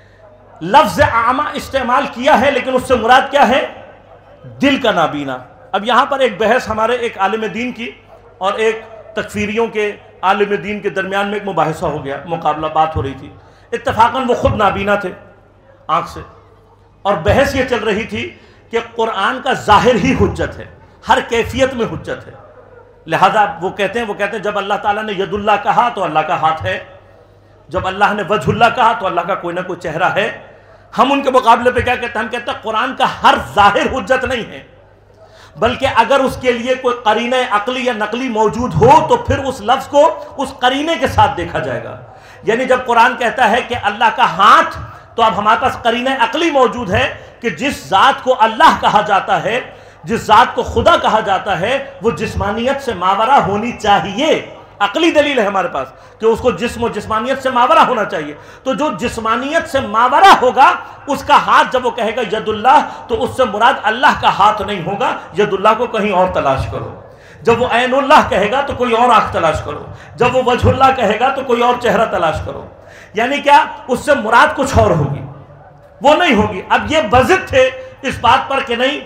لفظ اعما استعمال کیا ہے، لیکن اس سے مراد کیا ہے؟ دل کا نابینا۔ اب یہاں پر ایک بحث ہمارے ایک عالم دین کی اور ایک تکفیریوں کے عالم دین کے درمیان میں ایک مباحثہ ہو گیا، مقابلہ بات ہو رہی تھی، اتفاقاً وہ خود نابینا تھے آنکھ سے، اور بحث یہ چل رہی تھی کہ قرآن کا ظاہر ہی حجت ہے، ہر کیفیت میں حجت ہے، لہذا وہ کہتے ہیں وہ کہتے ہیں جب اللہ تعالیٰ نے ید اللہ کہا تو اللہ کا ہاتھ ہے، جب اللہ نے وجہ اللہ کہا تو اللہ کا کوئی نہ کوئی چہرہ ہے۔ ہم ان کے مقابلے پہ کیا کہتے ہیں؟ ہم کہتے ہیں قرآن کا ہر ظاہر حجت نہیں ہے، بلکہ اگر اس کے لیے کوئی قرینہ عقلی یا نقلی موجود ہو تو پھر اس لفظ کو اس قرینے کے ساتھ دیکھا جائے گا۔ یعنی جب قرآن کہتا ہے کہ اللہ کا ہاتھ، تو اب ہمارے پاس قرینہ عقلی موجود ہے کہ جس ذات کو اللہ کہا جاتا ہے، جس ذات کو خدا کہا جاتا ہے، وہ جسمانیت سے ماورا ہونی چاہیے، عقلی دلیل ہے ہمارے پاس کہ اس کو جسم و جسمانیت سے ماورا ہونا چاہیے۔ تو جو جسمانیت سے ماورا ہوگا اس کا ہاتھ جب وہ کہے گا ید اللہ، تو اس سے مراد اللہ کا ہاتھ نہیں ہوگا، ید اللہ کو کہیں اور تلاش کرو۔ جب وہ عین اللہ کہے گا تو کوئی اور آنکھ تلاش کرو، جب وہ وجہ اللہ کہے گا تو کوئی اور چہرہ تلاش کرو، یعنی کیا اس سے مراد کچھ اور ہوگی، وہ نہیں ہوگی۔ اب یہ بضد تھے اس بات پر کہ نہیں،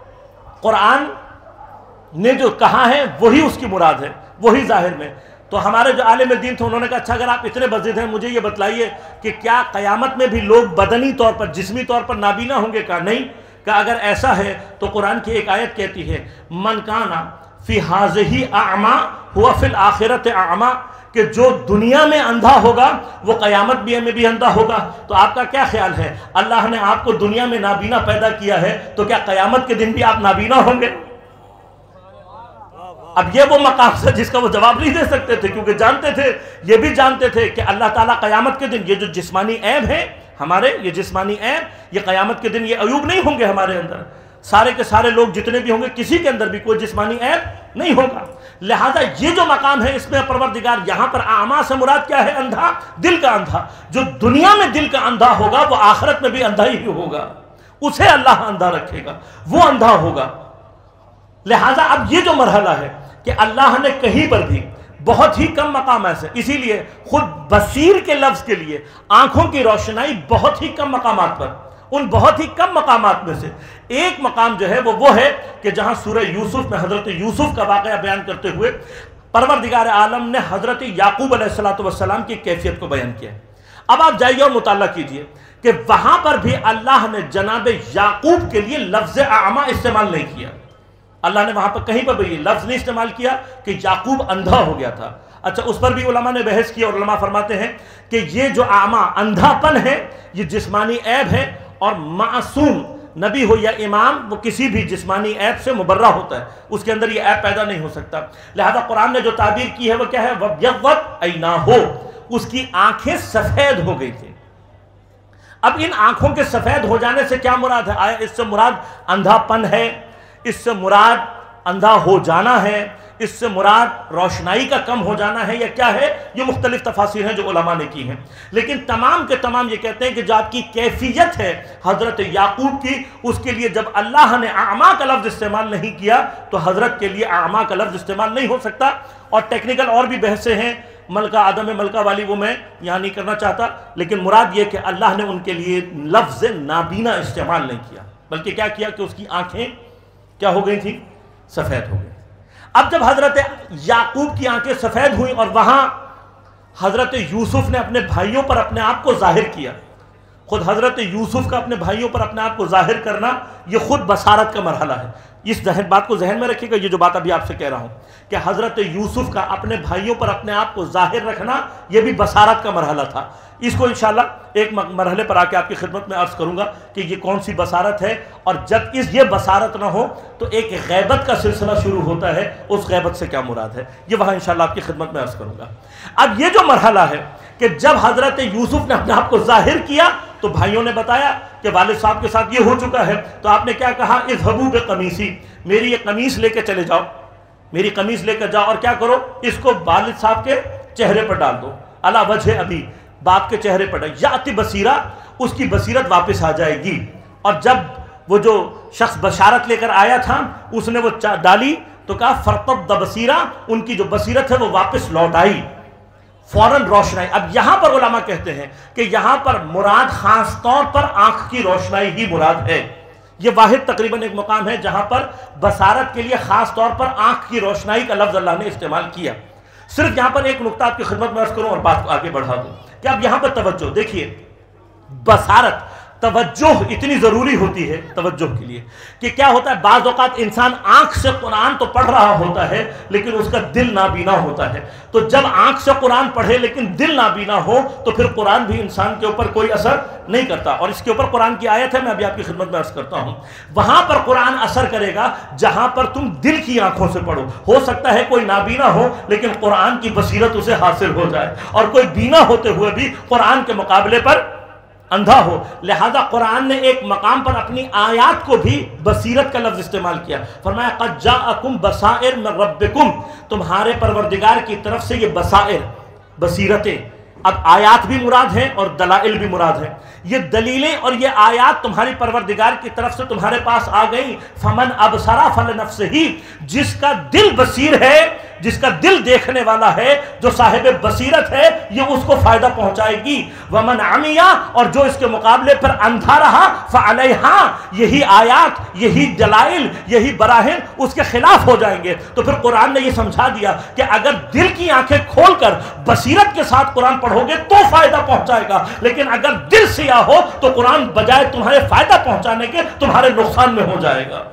قرآن نے جو کہا ہے وہی اس کی مراد ہے، وہی ظاہر میں۔ تو ہمارے جو عالم دین تھے انہوں نے کہا اچھا اگر آپ اتنے بضد ہیں مجھے یہ بتلائیے کہ کیا قیامت میں بھی لوگ بدنی طور پر، جسمی طور پر نابینا ہوں گے؟ کہا نہیں، کہا اگر ایسا ہے تو قرآن کی ایک آیت کہتی ہے من کانا فی ہذہ اعما ہوا فی الآخرۃ اعما، کہ جو دنیا میں اندھا ہوگا وہ قیامت بھی میں بھی اندھا ہوگا۔ تو آپ کا کیا خیال ہے، اللہ نے آپ کو دنیا میں نابینا پیدا کیا ہے تو کیا قیامت کے دن بھی آپ نابینا ہوں گے؟ اب یہ وہ مقام تھا جس کا وہ جواب نہیں دے سکتے تھے، کیونکہ جانتے تھے، یہ بھی جانتے تھے کہ اللہ تعالیٰ قیامت کے دن یہ جو جسمانی عیب ہے ہمارے، یہ جسمانی عیب، یہ قیامت کے دن یہ عیوب نہیں ہوں گے ہمارے اندر، سارے کے سارے لوگ جتنے بھی ہوں گے کسی کے اندر بھی کوئی جسمانی عیب نہیں ہوگا۔ لہذا یہ جو مقام ہے اس میں پروردگار یہاں پر اعما سے مراد کیا ہے؟ اندھا، دل کا اندھا۔ جو دنیا میں دل کا اندھا ہوگا وہ آخرت میں بھی اندھا ہی ہوگا، اسے اللہ اندھا رکھے گا، وہ اندھا ہوگا۔ لہذا اب یہ جو مرحلہ ہے کہ اللہ نے کہیں پر بھی بہت ہی کم مقام ایسے، اسی لیے خود بصیر کے لفظ کے لیے آنکھوں کی روشنائی بہت ہی کم مقامات پر، ان بہت ہی کم مقامات میں سے ایک مقام جو ہے وہ وہ ہے کہ جہاں سورہ یوسف میں حضرت یوسف کا واقعہ بیان کرتے ہوئے پروردگار عالم نے حضرت یعقوب علیہ الصلوۃ والسلام کی کیفیت کو بیان کیا۔ اب آپ جائیے اور مطالعہ کیجئے کہ وہاں پر بھی اللہ نے جناب یعقوب کے لیے لفظ اعما استعمال نہیں کیا، اللہ نے وہاں پر کہیں پر بھی یہ لفظ نہیں استعمال کیا کہ یعقوب اندھا ہو گیا تھا۔ اچھا اس پر بھی علماء نے بحث کی اور علماء فرماتے ہیں کہ یہ جو اعما، اندھا پن ہے، یہ جسمانی عیب ہے، اور معصوم نبی ہو یا امام وہ کسی بھی جسمانی عیب سے مبرہ ہوتا ہے، اس کے اندر یہ عیب پیدا نہیں ہو سکتا۔ لہذا قرآن نے جو تعبیر کی ہے وہ کیا ہے؟ وَبْيَضَّتْ عَيْنَاهُ، اس کی آنکھیں سفید ہو گئی تھی۔ اب ان آنکھوں کے سفید ہو جانے سے کیا مراد ہے؟ آیا اس سے مراد اندھا پن ہے، اس سے مراد اندھا ہو جانا ہے، اس سے مراد روشنائی کا کم ہو جانا ہے یا کیا ہے؟ یہ مختلف تفاسیر ہیں جو علماء نے کی ہیں، لیکن تمام کے تمام یہ کہتے ہیں کہ جو آپ کی کیفیت ہے حضرت یعقوب کی، اس کے لیے جب اللہ نے اعمیٰ کا لفظ استعمال نہیں کیا تو حضرت کے لیے اعمیٰ کا لفظ استعمال نہیں ہو سکتا۔ اور ٹیکنیکل اور بھی بحثیں ہیں ملکہ عدم ملکہ والی، وہ میں یہاں نہیں کرنا چاہتا، لیکن مراد یہ کہ اللہ نے ان کے لیے لفظ نابینا استعمال نہیں کیا، بلکہ کیا کیا کہ اس کی آنکھیں کیا ہو گئی تھی؟ سفید ہو گئی۔ اب جب حضرت یعقوب کی آنکھیں سفید ہوئیں اور وہاں حضرت یوسف نے اپنے بھائیوں پر اپنے آپ کو ظاہر کیا، خود حضرت یوسف کا اپنے بھائیوں پر اپنے آپ کو ظاہر کرنا یہ خود بصارت کا مرحلہ ہے۔ اس ذہن بات کو ذہن میں رکھیے گا، یہ جو بات ابھی آپ سے کہہ رہا ہوں کہ حضرت یوسف کا اپنے بھائیوں پر اپنے آپ کو ظاہر رکھنا یہ بھی بصارت کا مرحلہ تھا۔ اس کو انشاءاللہ ایک مرحلے پر آ کے آپ کی خدمت میں عرض کروں گا کہ یہ کون سی بصارت ہے، اور جب اس یہ بصارت نہ ہو تو ایک غیبت کا سلسلہ شروع ہوتا ہے، اس غیبت سے کیا مراد ہے یہ وہاں انشاءاللہ آپ کی خدمت میں عرض کروں گا۔ اب یہ جو مرحلہ ہے کہ جب حضرت یوسف نے اپنے آپ کو ظاہر کیا تو بھائیوں نے بتایا کہ والد صاحب کے ساتھ یہ ہو چکا ہے، تو آپ نے کیا کہا؟ اذهبوا بقمیصی، میری یہ قمیص لے کے چلے جاؤ، میری قمیص لے کر جاؤ اور کیا کرو؟ اس کو والد صاحب کے چہرے پر ڈال دو، علی وجہ ابی، باپ کے چہرے پر ڈال، یاتی بصیرہ، اس کی بصیرت واپس آ جائے گی۔ اور جب وہ جو شخص بشارت لے کر آیا تھا اس نے وہ ڈالی تو کہا فرتد بصیرہ، ان کی جو بصیرت ہے وہ واپس لوٹ آئی، فوراً روشنائی۔ اب یہاں پر علماء کہتے ہیں کہ یہاں پر مراد خاص طور پر آنکھ کی روشنائی ہی مراد ہے۔ یہ واحد تقریباً ایک مقام ہے جہاں پر بصارت کے لیے خاص طور پر آنکھ کی روشنائی کا لفظ اللہ نے استعمال کیا۔ صرف یہاں پر ایک نقطہ آپ کی خدمت میں عرض کروں اور بات کو آگے بڑھا دوں کہ اب یہاں پر توجہ دیکھیے، بصارت، توجہ اتنی ضروری ہوتی ہے توجہ کے لیے کہ کیا ہوتا ہے، بعض اوقات انسان آنکھ سے قرآن تو پڑھ رہا ہوتا ہے لیکن اس کا دل نابینا ہوتا ہے، تو جب آنکھ سے قرآن پڑھے لیکن دل نابینا ہو تو پھر قرآن بھی انسان کے اوپر کوئی اثر نہیں کرتا۔ اور اس کے اوپر قرآن کی آیت ہے، میں ابھی آپ کی خدمت میں عرض کرتا ہوں، وہاں پر قرآن اثر کرے گا جہاں پر تم دل کی آنکھوں سے پڑھو۔ ہو سکتا ہے کوئی نابینا ہو لیکن قرآن کی بصیرت اسے حاصل ہو جائے، اور کوئی بینا ہوتے ہوئے بھی قرآن کے مقابلے پر اندھا ہو۔ لہذا قرآن نے ایک مقام پر اپنی آیات کو بھی بصیرت کا لفظ استعمال کیا، فرمایا قد جاءکم بصائر من ربکم، تمہارے پروردگار کی طرف سے یہ بصائر، بصیرتیں، اب آیات بھی مراد ہیں اور دلائل بھی مراد ہیں، یہ دلیلیں اور یہ آیات تمہاری پروردگار کی طرف سے تمہارے پاس آ گئی۔ فمن ابصر فلنفسہ، جس کا دل بصیر ہے، جس کا دل دیکھنے والا ہے، جو صاحب بصیرت ہے، یہ اس کو فائدہ پہنچائے گی۔ ومن عمی، اور جو اس کے مقابلے پر اندھا رہا، فعلیہا، یہی آیات، یہی دلائل، یہی براہین اس کے خلاف ہو جائیں گے۔ تو پھر قرآن نے یہ سمجھا دیا کہ اگر دل کی آنکھیں کھول کر بصیرت کے ساتھ قرآن پڑھو گے تو فائدہ پہنچائے گا، لیکن اگر دل سیاہ ہو تو قرآن بجائے تمہارے فائدہ پہنچانے کے تمہارے نقصان میں ہو جائے گا۔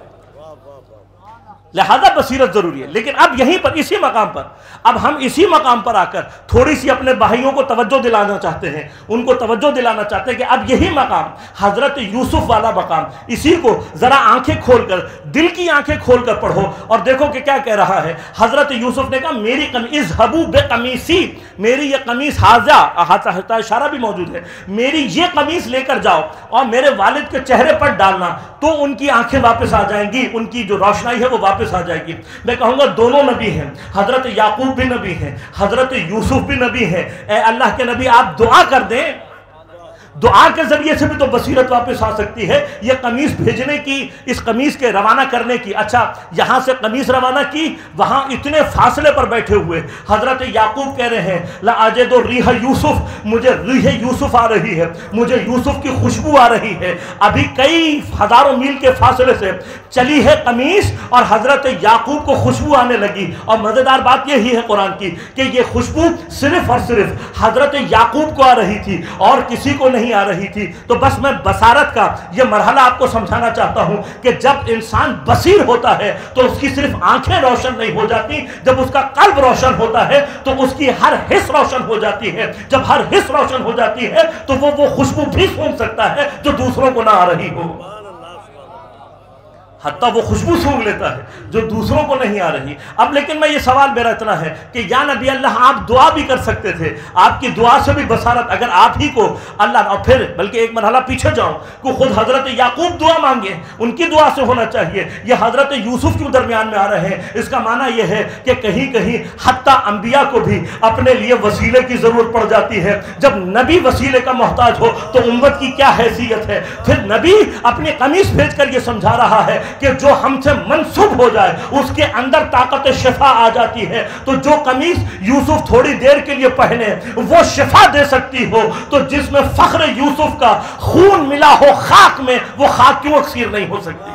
لہذا بصیرت ضروری ہے۔ لیکن اب یہیں پر اسی مقام پر اب ہم اسی مقام پر آ کر تھوڑی سی اپنے بھائیوں کو توجہ دلانا چاہتے ہیں، ان کو توجہ دلانا چاہتے ہیں کہ اب یہی مقام، حضرت یوسف والا مقام، اسی کو ذرا آنکھیں کھول کر، دل کی آنکھیں کھول کر پڑھو اور دیکھو کہ کیا کہہ رہا ہے۔ حضرت یوسف نے کہا میری قمیص، اذهبوا بقمیصی، میری یہ قمیص، حاضہ ہاتھ اشارہ بھی موجود ہے، میری یہ قمیص لے کر جاؤ اور میرے والد کے چہرے پر ڈالنا، تو ان کی آنکھیں واپس آ جائیں گی، ان کی جو روشنائی ہے وہ واپس آ جائے گی۔ میں کہوں گا دونوں نبی ہیں، حضرت یعقوب بھی نبی ہیں، حضرت یوسف بھی نبی ہیں۔ اے اللہ کے نبی، آپ دعا کر دیں، دعا کے ذریعے سے بھی تو بصیرت واپس آ سکتی ہے۔ یہ قمیص بھیجنے کی، اس قمیص کے روانہ کرنے کی، اچھا یہاں سے قمیص روانہ کی، وہاں اتنے فاصلے پر بیٹھے ہوئے حضرت یعقوب کہہ رہے ہیں لَأَجِدُ رِیحَ یوسف، مجھے ریح یوسف آ رہی ہے، مجھے یوسف کی خوشبو آ رہی ہے۔ ابھی کئی ہزاروں میل کے فاصلے سے چلی ہے قمیص اور حضرت یعقوب کو خوشبو آنے لگی۔ اور مزیدار بات یہی ہے قرآن کی کہ یہ خوشبو صرف اور صرف حضرت یعقوب کو آ رہی تھی اور کسی کو نہیں آ رہی تھی۔ تو بس میں بصارت کا یہ مرحلہ آپ کو سمجھانا چاہتا ہوں کہ جب انسان بصیر ہوتا ہے تو اس کی صرف آنکھیں روشن نہیں ہو جاتی، جب اس کا قلب روشن ہوتا ہے تو اس کی ہر حس روشن ہو جاتی ہے۔ جب ہر حس روشن ہو جاتی ہے تو وہ وہ خوشبو بھی سونگھ سکتا ہے جو دوسروں کو نہ آ رہی ہو۔ حتیٰ وہ خوشبو سونگھ لیتا ہے جو دوسروں کو نہیں آ رہی. اب لیکن میں یہ سوال میرا اتنا ہے کہ یا نبی اللہ آپ دعا بھی کر سکتے تھے, آپ کی دعا سے بھی بصارت اگر آپ ہی کو اللہ, اور پھر بلکہ ایک مرحلہ پیچھے جاؤں کہ خود حضرت یعقوب دعا مانگے, ان کی دعا سے ہونا چاہیے. یہ حضرت یوسف کیوں درمیان میں آ رہے ہیں؟ اس کا معنی یہ ہے کہ کہیں کہیں حتیٰ انبیاء کو بھی اپنے لیے وسیلے کی ضرورت پڑ جاتی ہے. جب نبی وسیلے کا محتاج ہو تو امت کی کیا حیثیت ہے؟ پھر نبی اپنی قمیص بھیج کر یہ سمجھا رہا ہے کہ جو ہم سے منسوب ہو جائے اس کے اندر طاقت شفا آ جاتی ہے. تو جو قمیص یوسف تھوڑی دیر کے لیے پہنے وہ شفا دے سکتی ہو, تو جس میں فخر یوسف کا خون ملا ہو خاک میں, وہ خاک کیوں اکسیر نہیں ہو سکتی؟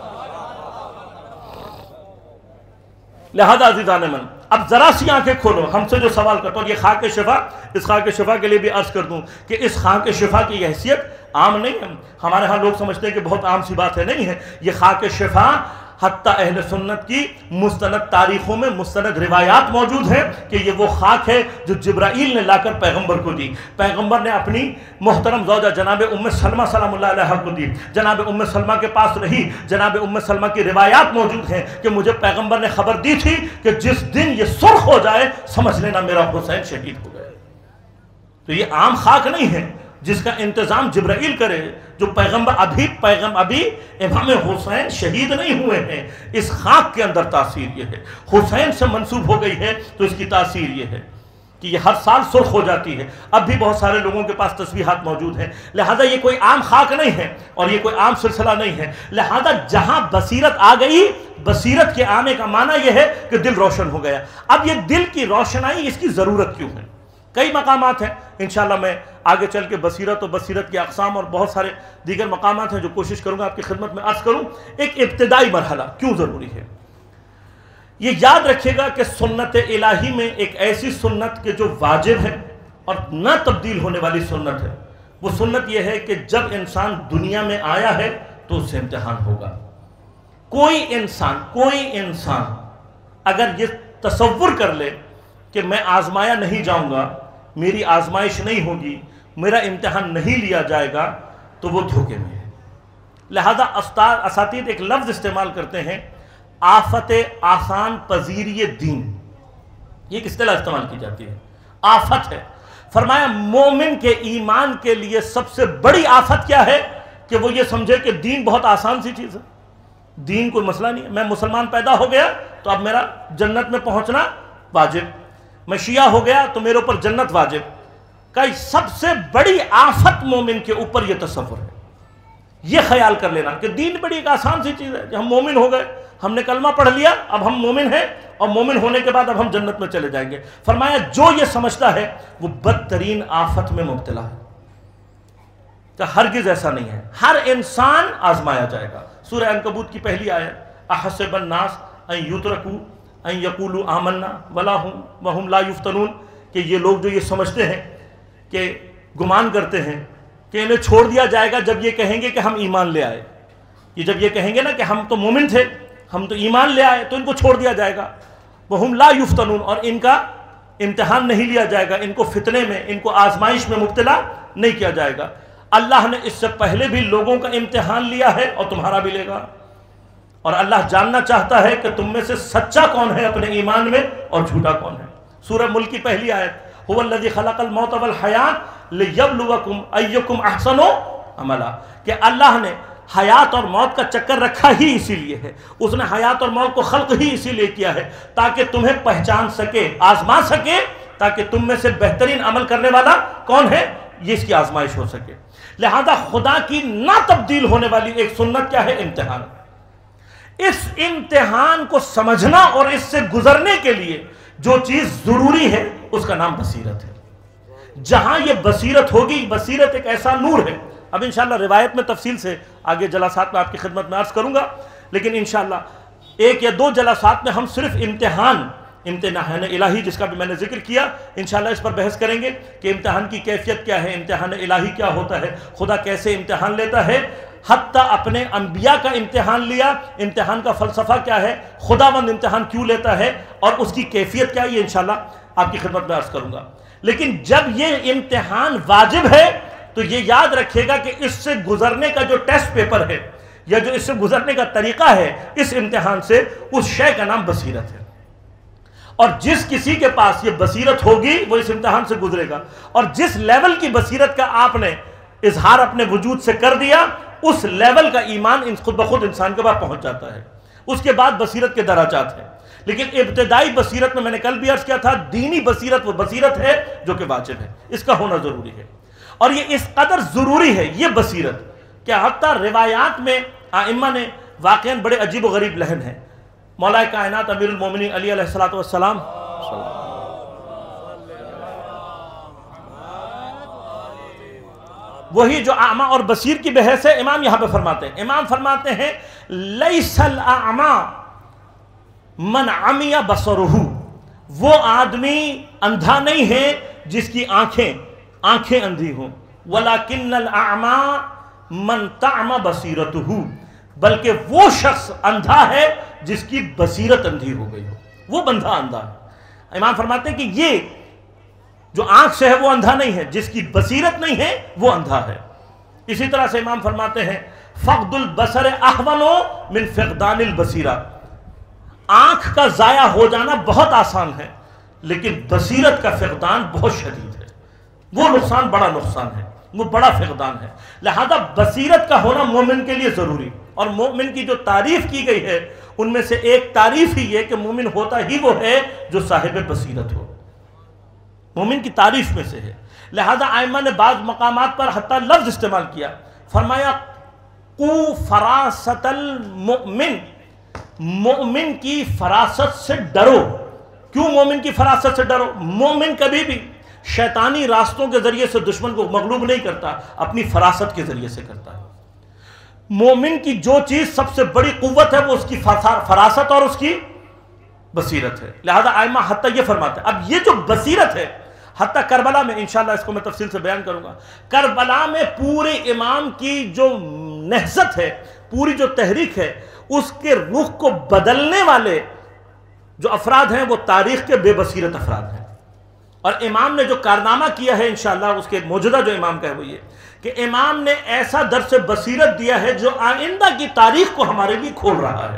لہذا عزیزان من, اب ذرا سی آنکھیں کھولو, ہم سے جو سوال کرتا ہوں, یہ خاک شفا, اس خاک شفا کے لیے بھی عرض کر دوں کہ اس خاک شفا کی حیثیت عام نہیں ہے. ہمارے ہاں لوگ سمجھتے ہیں کہ بہت عام سی بات ہے, نہیں ہے. یہ خاک شفا حتیٰ اہل سنت کی مستند تاریخوں میں مستند روایات موجود ہیں کہ یہ وہ خاک ہے جو جبرائیل نے لا کر پیغمبر کو دی. پیغمبر نے اپنی محترم زوجہ جناب ام سلمہ سلام اللہ علیہ کو دی. جناب ام سلمہ کے پاس رہی. جناب ام سلمہ کی روایات موجود ہیں کہ مجھے پیغمبر نے خبر دی تھی کہ جس دن یہ سرخ ہو جائے سمجھ لینا میرا حسین شہید ہو گئے. تو یہ عام خاک نہیں ہے جس کا انتظام جبرائیل کرے, جو پیغمبر ابھی پیغمبر ابھی امام حسین شہید نہیں ہوئے ہیں. اس خاک کے اندر تاثیر یہ ہے, حسین سے منسوب ہو گئی ہے تو اس کی تاثیر یہ ہے کہ یہ ہر سال سرخ ہو جاتی ہے. اب بھی بہت سارے لوگوں کے پاس تسبیحات موجود ہیں. لہذا یہ کوئی عام خاک نہیں ہے اور یہ کوئی عام سلسلہ نہیں ہے. لہذا جہاں بصیرت آ گئی, بصیرت کے آنے کا معنی یہ ہے کہ دل روشن ہو گیا. اب یہ دل کی روشنائی, اس کی ضرورت کیوں ہے؟ کئی مقامات ہیں, انشاءاللہ میں آگے چل کے بصیرت اور بصیرت کے اقسام اور بہت سارے دیگر مقامات ہیں جو کوشش کروں گا آپ کی خدمت میں عرض کروں. ایک ابتدائی مرحلہ کیوں ضروری ہے, یہ یاد رکھیے گا کہ سنت الہی میں ایک ایسی سنت کہ جو واجب ہے اور نہ تبدیل ہونے والی سنت ہے. وہ سنت یہ ہے کہ جب انسان دنیا میں آیا ہے تو اس سے امتحان ہوگا. کوئی انسان کوئی انسان اگر یہ تصور کر لے کہ میں آزمایا نہیں جاؤں گا, میری آزمائش نہیں ہوگی, میرا امتحان نہیں لیا جائے گا, تو وہ دھوکے میں ہے. لہذا اساتید ایک لفظ استعمال کرتے ہیں, آفت آسان پذیری دین. یہ کس طرح استعمال کی جاتی ہے؟ آفت ہے. فرمایا مومن کے ایمان کے لیے سب سے بڑی آفت کیا ہے کہ وہ یہ سمجھے کہ دین بہت آسان سی چیز ہے, دین کوئی مسئلہ نہیں ہے. میں مسلمان پیدا ہو گیا تو اب میرا جنت میں پہنچنا واجب, میں شیعہ ہو گیا تو میرے اوپر جنت واجب. کا سب سے بڑی آفت مومن کے اوپر یہ تصور ہے, یہ خیال کر لینا کہ دین بڑی ایک آسان سی چیز ہے. جب ہم مومن ہو گئے, ہم نے کلمہ پڑھ لیا, اب ہم مومن ہیں, اور مومن ہونے کے بعد اب ہم جنت میں چلے جائیں گے. فرمایا جو یہ سمجھتا ہے وہ بدترین آفت میں مبتلا ہے. کہ ہرگز ایسا نہیں ہے, ہر انسان آزمایا جائے گا. سورہ عنکبوت کی پہلی آیت, احسب الناس ان یترکوا ان یقولوا آمنا ولا هم وهم لا یفتنون, کہ یہ لوگ جو یہ سمجھتے ہیں کہ گمان کرتے ہیں کہ انہیں چھوڑ دیا جائے گا جب یہ کہیں گے کہ ہم ایمان لے آئے. یہ جب یہ کہیں گے نا کہ ہم تو مومن تھے, ہم تو ایمان لے آئے, تو ان کو چھوڑ دیا جائے گا. وهم لا یفتنون, اور ان کا امتحان نہیں لیا جائے گا, ان کو فتنے میں, ان کو آزمائش میں مبتلا نہیں کیا جائے گا. اللہ نے اس سے پہلے بھی لوگوں کا امتحان لیا ہے اور تمہارا بھی لے گا. اور اللہ جاننا چاہتا ہے کہ تم میں سے سچا کون ہے اپنے ایمان میں اور جھوٹا کون ہے. سورہ ملک کی پہلی آیت, هو الذی خلق الموت والحیات لیبلوکم ایکم احسن عملا, کہ اللہ نے حیات اور موت کا چکر رکھا ہی اسی لیے ہے. اس نے حیات اور موت کو خلق ہی اسی لیے کیا ہے تاکہ تمہیں پہچان سکے, آزما سکے, تاکہ تم میں سے بہترین عمل کرنے والا کون ہے, یہ اس کی آزمائش ہو سکے. لہذا خدا کی نہ تبدیل ہونے والی ایک سنت کیا ہے؟ امتحان. اس امتحان کو سمجھنا اور اس سے گزرنے کے لیے جو چیز ضروری ہے اس کا نام بصیرت ہے. جہاں یہ بصیرت ہوگی, بصیرت ایک ایسا نور ہے. اب انشاءاللہ روایت میں تفصیل سے آگے جلسات میں آپ کی خدمت میں عرض کروں گا, لیکن انشاءاللہ ایک یا دو جلسات میں ہم صرف امتحان امتحان الہی جس کا بھی میں نے ذکر کیا, انشاءاللہ اس پر بحث کریں گے کہ امتحان کی کیفیت کیا ہے, امتحان الہی کیا ہوتا ہے, خدا کیسے امتحان لیتا ہے, حتیٰ اپنے انبیاء کا امتحان لیا, امتحان کا فلسفہ کیا ہے, خداوند امتحان کیوں لیتا ہے اور اس کی کیفیت کیا ہے, یہ انشاءاللہ آپ کی خدمت میں عرض کروں گا. لیکن جب یہ امتحان واجب ہے تو یہ یاد رکھیے گا کہ اس سے گزرنے کا جو ٹیسٹ پیپر ہے, یا جو اس سے گزرنے کا طریقہ ہے اس امتحان سے، اس شے کا نام بصیرت ہے۔ اور جس کسی کے پاس یہ بصیرت ہوگی وہ اس امتحان سے گزرے گا، اور جس لیول کی بصیرت کا آپ نے اظہار اپنے وجود سے کر دیا، اس لیول کا ایمان خود بخود انسان کے پاس پہنچ جاتا ہے۔ اس کے بعد بصیرت کے درجات ہیں، لیکن ابتدائی بصیرت میں میں نے کل بھی عرض کیا تھا، دینی بصیرت وہ بصیرت ہے جو کہ واجب ہے، اس کا ہونا ضروری ہے۔ اور یہ اس قدر ضروری ہے یہ بصیرت کہ حتیٰ روایات میں ائمہ نے واقعاً بڑے عجیب و غریب لحن ہیں۔ مولا کائنات امیر المومنین علی علیہ الصلوۃ والسلام وہی جو اعمیٰ اور بصیر کی بحث ہے، امام یہاں پہ فرماتے ہیں امام فرماتے ہیں لیس الاعمیٰ من عمی بصرہ، وہ آدمی اندھا نہیں ہے جس کی آنکھیں آنکھیں اندھی ہوں، ولیکن الاعمیٰ من تعمی بصیرتہ، بلکہ وہ شخص اندھا ہے جس کی بصیرت اندھی ہو گئی ہو، وہ بندہ اندھا ہے۔ امام فرماتے ہیں کہ یہ جو آنکھ سے ہے وہ اندھا نہیں ہے، جس کی بصیرت نہیں ہے وہ اندھا ہے۔ اسی طرح سے امام فرماتے ہیں فقد البصر اہون من فقدان البصیرہ، آنکھ کا ضائع ہو جانا بہت آسان ہے، لیکن بصیرت کا فقدان بہت شدید ہے، وہ نقصان بڑا نقصان ہے، وہ بڑا فقدان ہے۔ لہذا بصیرت کا ہونا مومن کے لیے ضروری، اور مومن کی جو تعریف کی گئی ہے ان میں سے ایک تعریف ہی یہ کہ مومن ہوتا ہی وہ ہے جو صاحب بصیرت ہو، مومن کی تعریف میں سے ہے۔ لہذا ائمہ نے بعض مقامات پر حتیٰ لفظ استعمال کیا، فرمایا قو فراست المؤمن، مومن کی فراست سے ڈرو۔ کیوں مومن کی فراست سے ڈرو؟ مومن کبھی بھی شیطانی راستوں کے ذریعے سے دشمن کو مغلوب نہیں کرتا، اپنی فراست کے ذریعے سے کرتا ہے۔ مومن کی جو چیز سب سے بڑی قوت ہے وہ اس کی فراست اور اس کی بصیرت ہے۔ لہذا ائمہ حتیٰ یہ فرماتے ہیں، اب یہ جو بصیرت ہے حتیٰ کربلا میں، انشاءاللہ اس کو میں تفصیل سے بیان کروں گا، کربلا میں پورے امام کی جو نہضت ہے، پوری جو تحریک ہے، اس کے رخ کو بدلنے والے جو افراد ہیں وہ تاریخ کے بے بصیرت افراد ہیں۔ اور امام نے جو کارنامہ کیا ہے انشاءاللہ اس کے موجودہ جو امام کا ہے وہ یہ کہ امام نے ایسا درس بصیرت دیا ہے جو آئندہ کی تاریخ کو ہمارے لیے کھول رہا ہے۔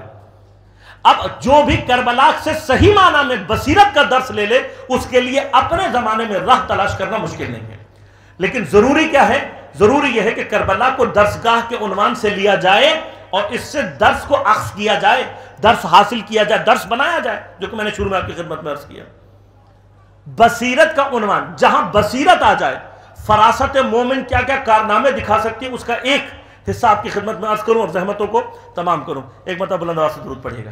اب جو بھی کربلا سے صحیح معنی میں بصیرت کا درس لے لے، اس کے لیے اپنے زمانے میں راہ تلاش کرنا مشکل نہیں ہے، لیکن ضروری کیا ہے؟ ضروری یہ ہے کہ کربلا کو درسگاہ کے عنوان سے لیا جائے اور اس سے درس کو اخذ کیا جائے، درس حاصل کیا جائے، درس بنایا جائے، جو کہ میں نے شروع میں آپ کی خدمت میں عرض کیا۔ بصیرت کا عنوان، جہاں بصیرت آ جائے، فراست مومن کیا کیا کارنامے دکھا سکتی ہے، اس کا ایک حصہ آپ کی خدمت میں عرض کروں اور زحمتوں کو تمام کروں۔ ایک مرتبہ بلند آواز سے درود پڑھیے گا۔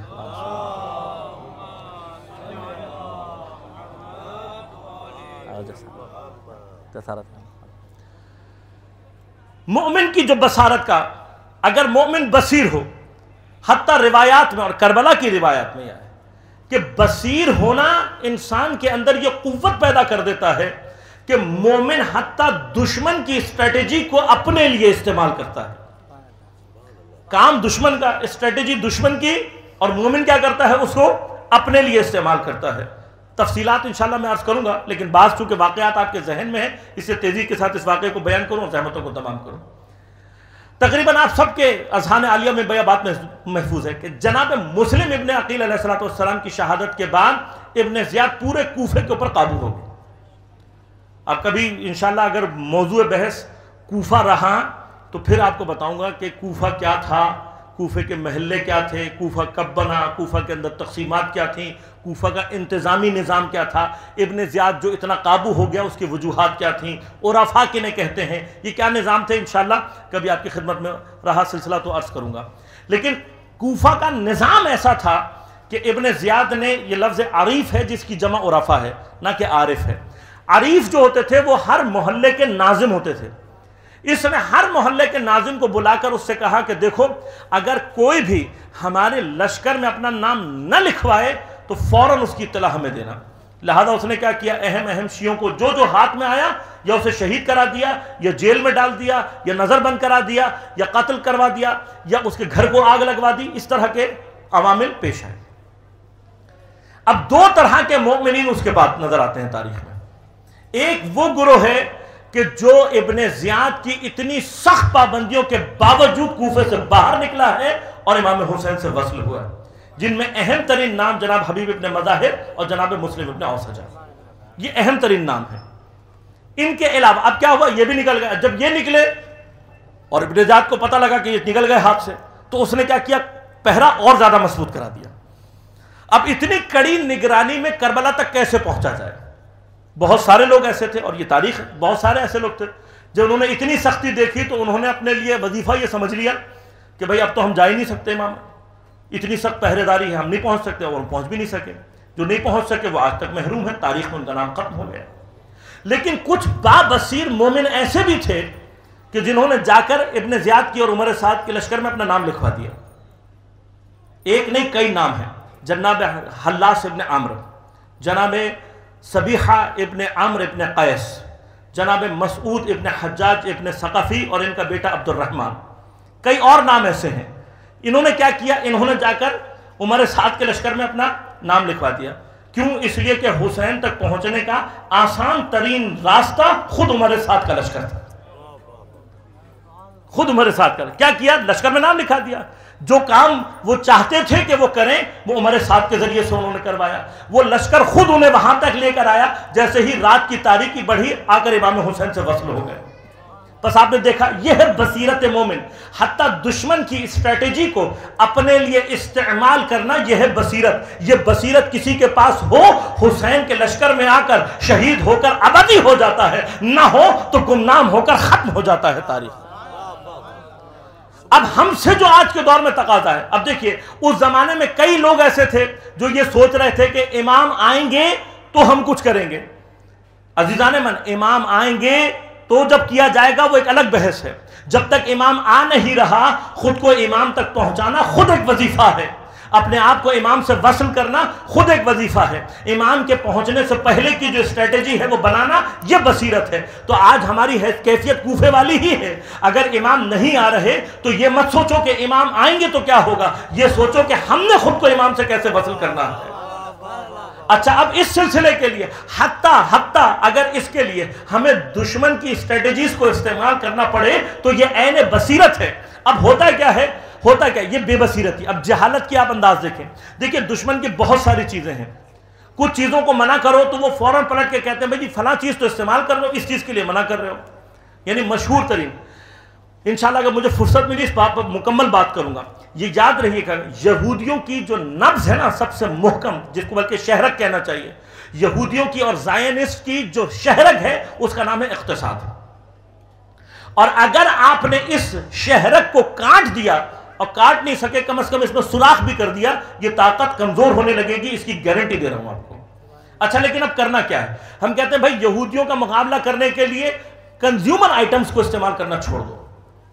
مومن کی جو بصارت کا، اگر مومن بصیر ہو، حتیٰ روایات میں اور کربلا کی روایات میں یہ ہے کہ بصیر ہونا انسان کے اندر یہ قوت پیدا کر دیتا ہے کہ مومن حتیٰ دشمن کی اسٹریٹجی کو اپنے لیے استعمال کرتا ہے۔ کام دشمن کا، اسٹریٹجی دشمن کی، اور مومن کیا کرتا ہے؟ اس کو اپنے لیے استعمال کرتا ہے۔ تفصیلات انشاءاللہ میں عرض کروں گا، لیکن بعض چونکہ واقعات آپ کے ذہن میں ہیں، اس سے تیزی کے ساتھ اس واقعے کو بیان کروں اور زحمتوں کو تمام کروں۔ تقریباً آپ سب کے اذہان عالیہ میں بیا بات محفوظ ہے کہ جناب مسلم ابن عقیل علیہ الصلوۃ والسلام کی شہادت کے بعد ابن زیاد پورے کوفے کے اوپر قابو ہو گئے۔ اب کبھی انشاءاللہ اگر موضوع بحث کوفہ رہا تو پھر آپ کو بتاؤں گا کہ کوفہ کیا تھا، کوفے کے محلے کیا تھے، کوفہ کب بنا، کوفہ کے اندر تقسیمات کیا تھیں، کوفہ کا انتظامی نظام کیا تھا، ابن زیاد جو اتنا قابو ہو گیا اس کی وجوہات کیا تھیں، عرفاء کنہیں کہتے ہیں، یہ کیا نظام تھے، انشاءاللہ کبھی آپ کی خدمت میں رہا سلسلہ تو عرض کروں گا۔ لیکن کوفہ کا نظام ایسا تھا کہ ابن زیاد نے، یہ لفظ عریف ہے جس کی جمع عرفاء ہے، نہ کہ عارف ہے۔ عریف جو ہوتے تھے وہ ہر محلے کے ناظم ہوتے تھے۔ اس نے ہر محلے کے ناظم کو بلا کر اس سے کہا کہ دیکھو اگر کوئی بھی ہمارے لشکر میں اپنا نام نہ لکھوائے تو فوراً اس کی اطلاع ہمیں دینا۔ لہذا اس نے کیا کیا؟ اہم اہم شیعوں کو جو جو ہاتھ میں آیا یا اسے شہید کرا دیا، یا جیل میں ڈال دیا، یا نظر بند کرا دیا، یا قتل کروا دیا، یا اس کے گھر کو آگ لگوا دی۔ اس طرح کے عوامل پیش آئے۔ اب دو طرح کے مومنین اس کے بعد نظر آتے ہیں تاریخ میں۔ ایک وہ گروہ ہے کہ جو ابن زیاد کی اتنی سخت پابندیوں کے باوجود کوفے سے باہر نکلا ہے اور امام حسین سے وصل ہوا ہے، جن میں اہم ترین نام جناب حبیب ابن مظاہر اور جناب مسلم ابن اوسجہ، یہ اہم ترین نام ہے۔ ان کے علاوہ اب کیا ہوا، یہ بھی نکل گئے۔ جب یہ نکلے اور ابن زیاد کو پتہ لگا کہ یہ نکل گئے ہاتھ سے، تو اس نے کیا کیا، پہرا اور زیادہ مضبوط کرا دیا۔ اب اتنی کڑی نگرانی میں کربلا تک کیسے پہنچا جائے؟ بہت سارے لوگ ایسے تھے، اور یہ تاریخ بہت سارے ایسے لوگ تھے جب انہوں نے اتنی سختی دیکھی تو انہوں نے اپنے لیے وظیفہ یہ سمجھ لیا کہ بھئی اب تو ہم جا ہی نہیں سکتے امام، اتنی سخت پہرے داری ہے، ہم نہیں پہنچ سکتے، اور ہم پہنچ بھی نہیں سکے۔ جو نہیں پہنچ سکے وہ آج تک محروم ہے، تاریخ میں ان کا نام ختم ہو گیا۔ لیکن کچھ بابصیر مومن ایسے بھی تھے کہ جنہوں نے جا کر ابن زیاد کی اور عمر سعد کے لشکر میں اپنا نام لکھوا دیا۔ ایک نہیں کئی نام ہیں، جناب حلاس ابن عمرو، جناب صبیحہ ابن عمرو ابن قیس، جناب مسعود ابن حجاج ابن ثقفی اور ان کا بیٹا عبد الرحمن، کئی اور نام ایسے ہیں۔ انہوں نے کیا کیا، انہوں نے جا کر عمر سعد کے لشکر میں اپنا نام لکھوا دیا۔ کیوں؟ اس لیے کہ حسین تک پہنچنے کا آسان ترین راستہ خود عمر سعد کا لشکر تھا، خود عمر سعد کا۔ کیا کیا، لشکر میں نام لکھا دیا۔ جو کام وہ چاہتے تھے کہ وہ کریں وہ عمر سعد کے ذریعے سے انہوں نے کروایا۔ وہ لشکر خود انہیں وہاں تک لے کر آیا، جیسے ہی رات کی تاریکی بڑھی آ کر امام حسین سے وصل ہو گئے۔ بس آپ نے دیکھا یہ ہے بصیرت مومن، حتیٰ دشمن کی اسٹریٹجی کو اپنے لیے استعمال کرنا، یہ ہے بصیرت۔ یہ بصیرت کسی کے پاس ہو، حسین کے لشکر میں آ کر شہید ہو کر ابدی ہو جاتا ہے، نہ ہو تو گمنام ہو کر ختم ہو جاتا ہے تاریخ۔ اب ہم سے جو آج کے دور میں تقاضا ہے، اب دیکھیے اس زمانے میں کئی لوگ ایسے تھے جو یہ سوچ رہے تھے کہ امام آئیں گے تو ہم کچھ کریں گے۔ عزیزان من، امام آئیں گے تو جب کیا جائے گا وہ ایک الگ بحث ہے۔ جب تک امام آ نہیں رہا، خود کو امام تک پہنچانا خود ایک وظیفہ ہے، اپنے آپ کو امام سے وصل کرنا خود ایک وظیفہ ہے۔ امام کے پہنچنے سے پہلے کی جو اسٹریٹجی ہے وہ بنانا، یہ بصیرت ہے۔ تو آج ہماری کیفیت کوفے والی ہی ہے۔ اگر امام نہیں آ رہے تو یہ مت سوچو کہ امام آئیں گے تو کیا ہوگا، یہ سوچو کہ ہم نے خود کو امام سے کیسے وصل کرنا ہے۔ اچھا، اب اس سلسلے کے لیے حتیٰ حتیٰ اگر اس کے لیے ہمیں دشمن کی اسٹریٹجیز کو استعمال کرنا پڑے تو یہ عین بصیرت ہے۔ اب ہوتا کیا ہے، ہوتا کیا یہ بے بصیرتی۔ اب جہالت کی آپ انداز دیکھیں، دیکھیں دشمن کی بہت ساری چیزیں ہیں، کچھ چیزوں کو منع کرو تو وہ فوراً پلٹ کے کہتے ہیں بھائی جی فلاں چیز تو استعمال کر رہے ہو، اس چیز کے لیے منع کر رہے ہو۔ یعنی مشہور ترین، انشاءاللہ اگر مجھے فرصت ملی اس بات پر مکمل بات کروں گا۔ یہ یاد رہیے کہ یہودیوں کی جو نبض ہے نا سب سے محکم، جس کو بلکہ شہرک کہنا چاہیے، یہودیوں کی اور زائنسٹ کی جو شہرک ہے اس کا نام ہے اقتصاد۔ اور اگر آپ نے اس شہرک کو کاٹ دیا، اور کاٹ نہیں سکے کم از کم اس میں سوراخ بھی کر دیا، یہ طاقت کمزور ہونے لگے گی، اس کی گارنٹی دے رہا ہوں آپ کو۔ اچھا، لیکن اب کرنا کیا ہے؟ ہم کہتے ہیں بھائی یہودیوں کا مقابلہ کرنے کے لیے کنزیومر آئٹمز کو استعمال کرنا چھوڑ دو۔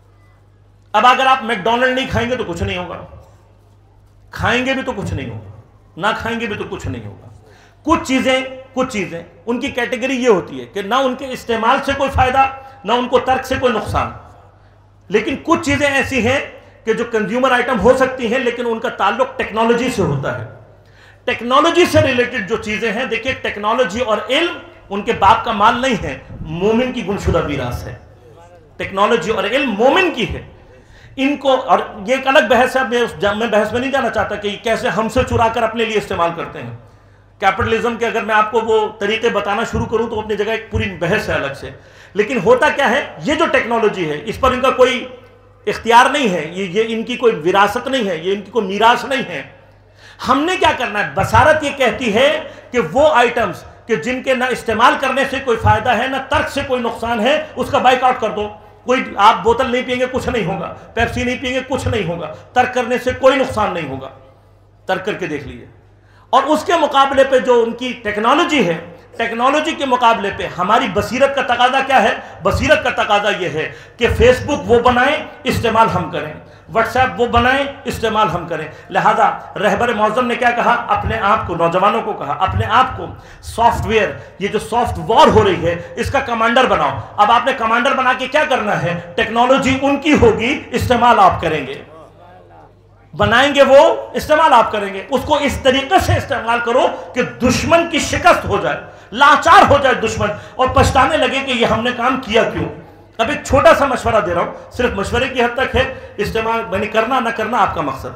اب اگر آپ میک ڈونلڈ نہیں کھائیں گے تو کچھ نہیں ہوگا، کھائیں گے بھی تو کچھ نہیں ہوگا، نہ کھائیں گے بھی تو کچھ نہیں ہوگا۔ کچھ چیزیں کچھ چیزیں ان کی کیٹیگری یہ ہوتی ہے کہ نہ ان کے استعمال سے کوئی فائدہ، نہ ان کو ترک سے کوئی نقصان۔ لیکن کچھ چیزیں ایسی ہیں کہ جو کنزیومر آئٹم ہو سکتی ہیں لیکن ان کا تعلق ٹیکنالوجی سے ہوتا ہے۔ ٹیکنالوجی سے ریلیٹڈ جو چیزیں ہیں، دیکھیے ٹیکنالوجی اور علم ان کے باپ کا مال نہیں ہے، مومن کی گمشدہ میراث ہے۔ ٹیکنالوجی اور علم مومن کی ہے۔ ان کو، اور یہ ایک الگ بحث ہے، میں بحث میں نہیں جانا چاہتا کہ کیسے ہم سے چرا کر اپنے لیے استعمال کرتے ہیں۔ کیپٹلزم کے اگر میں آپ کو وہ طریقے بتانا شروع کروں تو اپنی جگہ ایک پوری بحث ہے الگ سے۔ لیکن ہوتا کیا ہے، یہ جو ٹیکنالوجی ہے اس پر ان کا کوئی اختیار نہیں ہے، یہ یہ ان کی کوئی وراثت نہیں ہے، یہ ان کی کوئی میراث نہیں ہے۔ ہم نے کیا کرنا ہے، بصارت یہ کہتی ہے کہ وہ آئٹمز کہ جن کے نہ استعمال کرنے سے کوئی فائدہ ہے نہ ترک سے کوئی نقصان ہے، اس کا بائیک آؤٹ کر دو۔ کوئی آپ بوتل نہیں پئیں گے کچھ نہیں ہوگا، پیپسی نہیں پئیں گے کچھ نہیں ہوگا، ترک کرنے سے کوئی نقصان نہیں ہوگا، ترک کر کے دیکھ لیجیے۔ اور اس کے مقابلے پہ جو ان کی ٹیکنالوجی ہے، ٹیکنالوجی کے مقابلے پہ ہماری بصیرت کا تقاضا کیا ہے؟ بصیرت کا تقاضا یہ ہے کہ فیس بک وہ بنائیں، استعمال ہم کریں، واٹس ایپ وہ بنائیں، استعمال ہم کریں۔ لہذا رہبر معظم نے کیا کہا؟ اپنے آپ کو، نوجوانوں کو کہا اپنے آپ کو سافٹ ویئر، یہ جو سافٹ وار ہو رہی ہے اس کا کمانڈر بناؤ۔ اب آپ نے کمانڈر بنا کے کیا کرنا ہے؟ ٹیکنالوجی ان کی ہوگی، استعمال آپ کریں گے، بنائیں گے وہ، استعمال آپ کریں گے۔ اس کو اس طریقے سے استعمال کرو کہ دشمن کی شکست ہو جائے۔ لاچار ہو جائے دشمن اور پچھتانے لگے کہ یہ ہم نے کام کیا کیوں. اب ایک چھوٹا سا مشورہ دے رہا ہوں, صرف مشورے کی حد تک ہے, استعمال یعنی کرنا نہ کرنا آپ کا مقصد.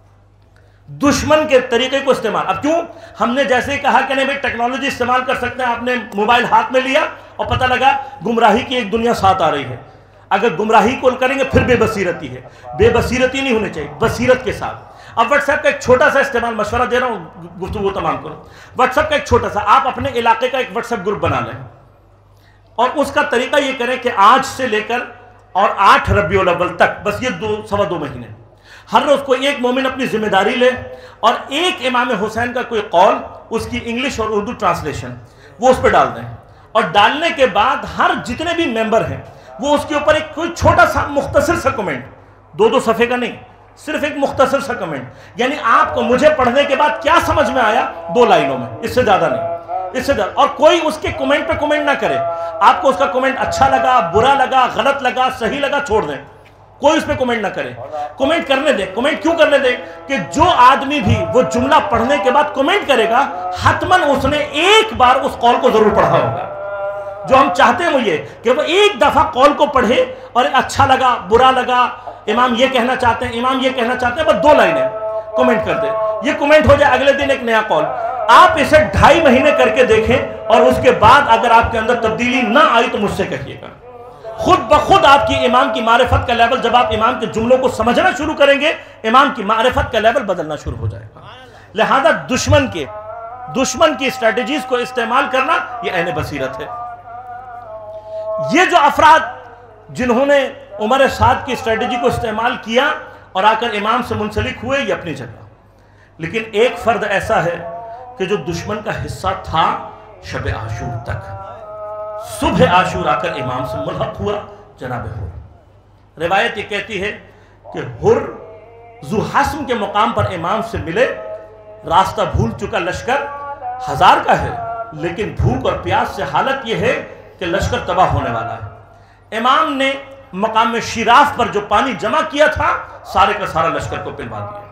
دشمن کے طریقے کو استعمال, اب کیوں ہم نے جیسے ہی کہا کہ نہیں بھائی ٹیکنالوجی استعمال کر سکتے ہیں, آپ نے موبائل ہاتھ میں لیا اور پتہ لگا گمراہی کی ایک دنیا ساتھ آ رہی ہے. اگر گمراہی کو کریں گے پھر بے بصیرتی ہے, بے بصیرتی نہیں ہونی چاہیے, بصیرت کے ساتھ. اب واٹس ایپ کا ایک چھوٹا سا استعمال, مشورہ دے رہا ہوں, گفتگو تمام کرو. واٹس ایپ کا ایک چھوٹا سا, آپ اپنے علاقے کا ایک واٹس ایپ گروپ بنا لیں اور اس کا طریقہ یہ کریں کہ آج سے لے کر اور آٹھ ربیع الاول تک, بس یہ دو سوا دو مہینے, ہر روز کوئی ایک مومن اپنی ذمہ داری لے اور ایک امام حسین کا کوئی قول, اس کی انگلش اور اردو ٹرانسلیشن وہ اس پہ ڈال دیں. اور ڈالنے کے بعد ہر جتنے بھی ممبر ہیں وہ اس کے اوپر ایک کوئی چھوٹا سا مختصر سا کمنٹ, دو دو صفحے کا نہیں, صرف ایک مختصر سا کمنٹ, یعنی آپ کو مجھے پڑھنے کے بعد کیا سمجھ میں آیا دو لائنوں میں, اس سے زیادہ نہیں, اس سے زیادہ. اور کوئی اس کے کمنٹ پہ کمنٹ نہ کرے, آپ کو اس کا کمنٹ اچھا لگا, برا لگا, غلط لگا, صحیح لگا, چھوڑ دیں, کوئی اس پہ کمنٹ نہ کرے. کمنٹ کرنے دیں. کمنٹ کیوں کرنے دیں کہ جو آدمی بھی وہ جملہ پڑھنے کے بعد کمنٹ کرے گا حتماً اس نے ایک بار اس قول کو ضرور پڑھا ہوگا. جو ہم چاہتے ہیں وہ یہ کہ وہ ایک دفعہ قول کو پڑھے اور اچھا لگا, برا لگا, امام یہ کہنا چاہتے ہیں, امام یہ کہنا چاہتے ہیں, بس دو لائنیں کمنٹ کر دیں. یہ کمنٹ ہو جائے, اگلے دن ایک نیا قول. آپ اسے ڈھائی مہینے کر کے دیکھیں اور اس کے بعد اگر آپ کے اندر تبدیلی نہ آئی تو مجھ سے کہیے گا. خود بخود آپ کی امام کی معرفت کا لیول, جب آپ امام کے جملوں کو سمجھنا شروع کریں گے, امام کی معرفت کا لیول بدلنا شروع ہو جائے گا. لہذا دشمن کے دشمن کی اسٹریٹجیز کو استعمال کرنا یہ عین بصیرت ہے. یہ جو افراد جنہوں نے عمر سعد کی اسٹریٹجی کو استعمال کیا اور آ کر امام سے منسلک ہوئے, یہ اپنی جگہ. لیکن ایک فرد ایسا ہے کہ جو دشمن کا حصہ تھا شب عاشور تک, صبح عاشور آ کر امام سے ملحق ہوا, جناب حر. روایت یہ کہتی ہے کہ حر ذو حسم کے مقام پر امام سے ملے, راستہ بھول چکا لشکر ہزار کا ہے, لیکن بھوک اور پیاس سے حالت یہ ہے کہ لشکر تباہ ہونے والا ہے. امام نے مقام شراف پر جو پانی جمع کیا تھا سارے کا سارا لشکر کو پلوا دیا,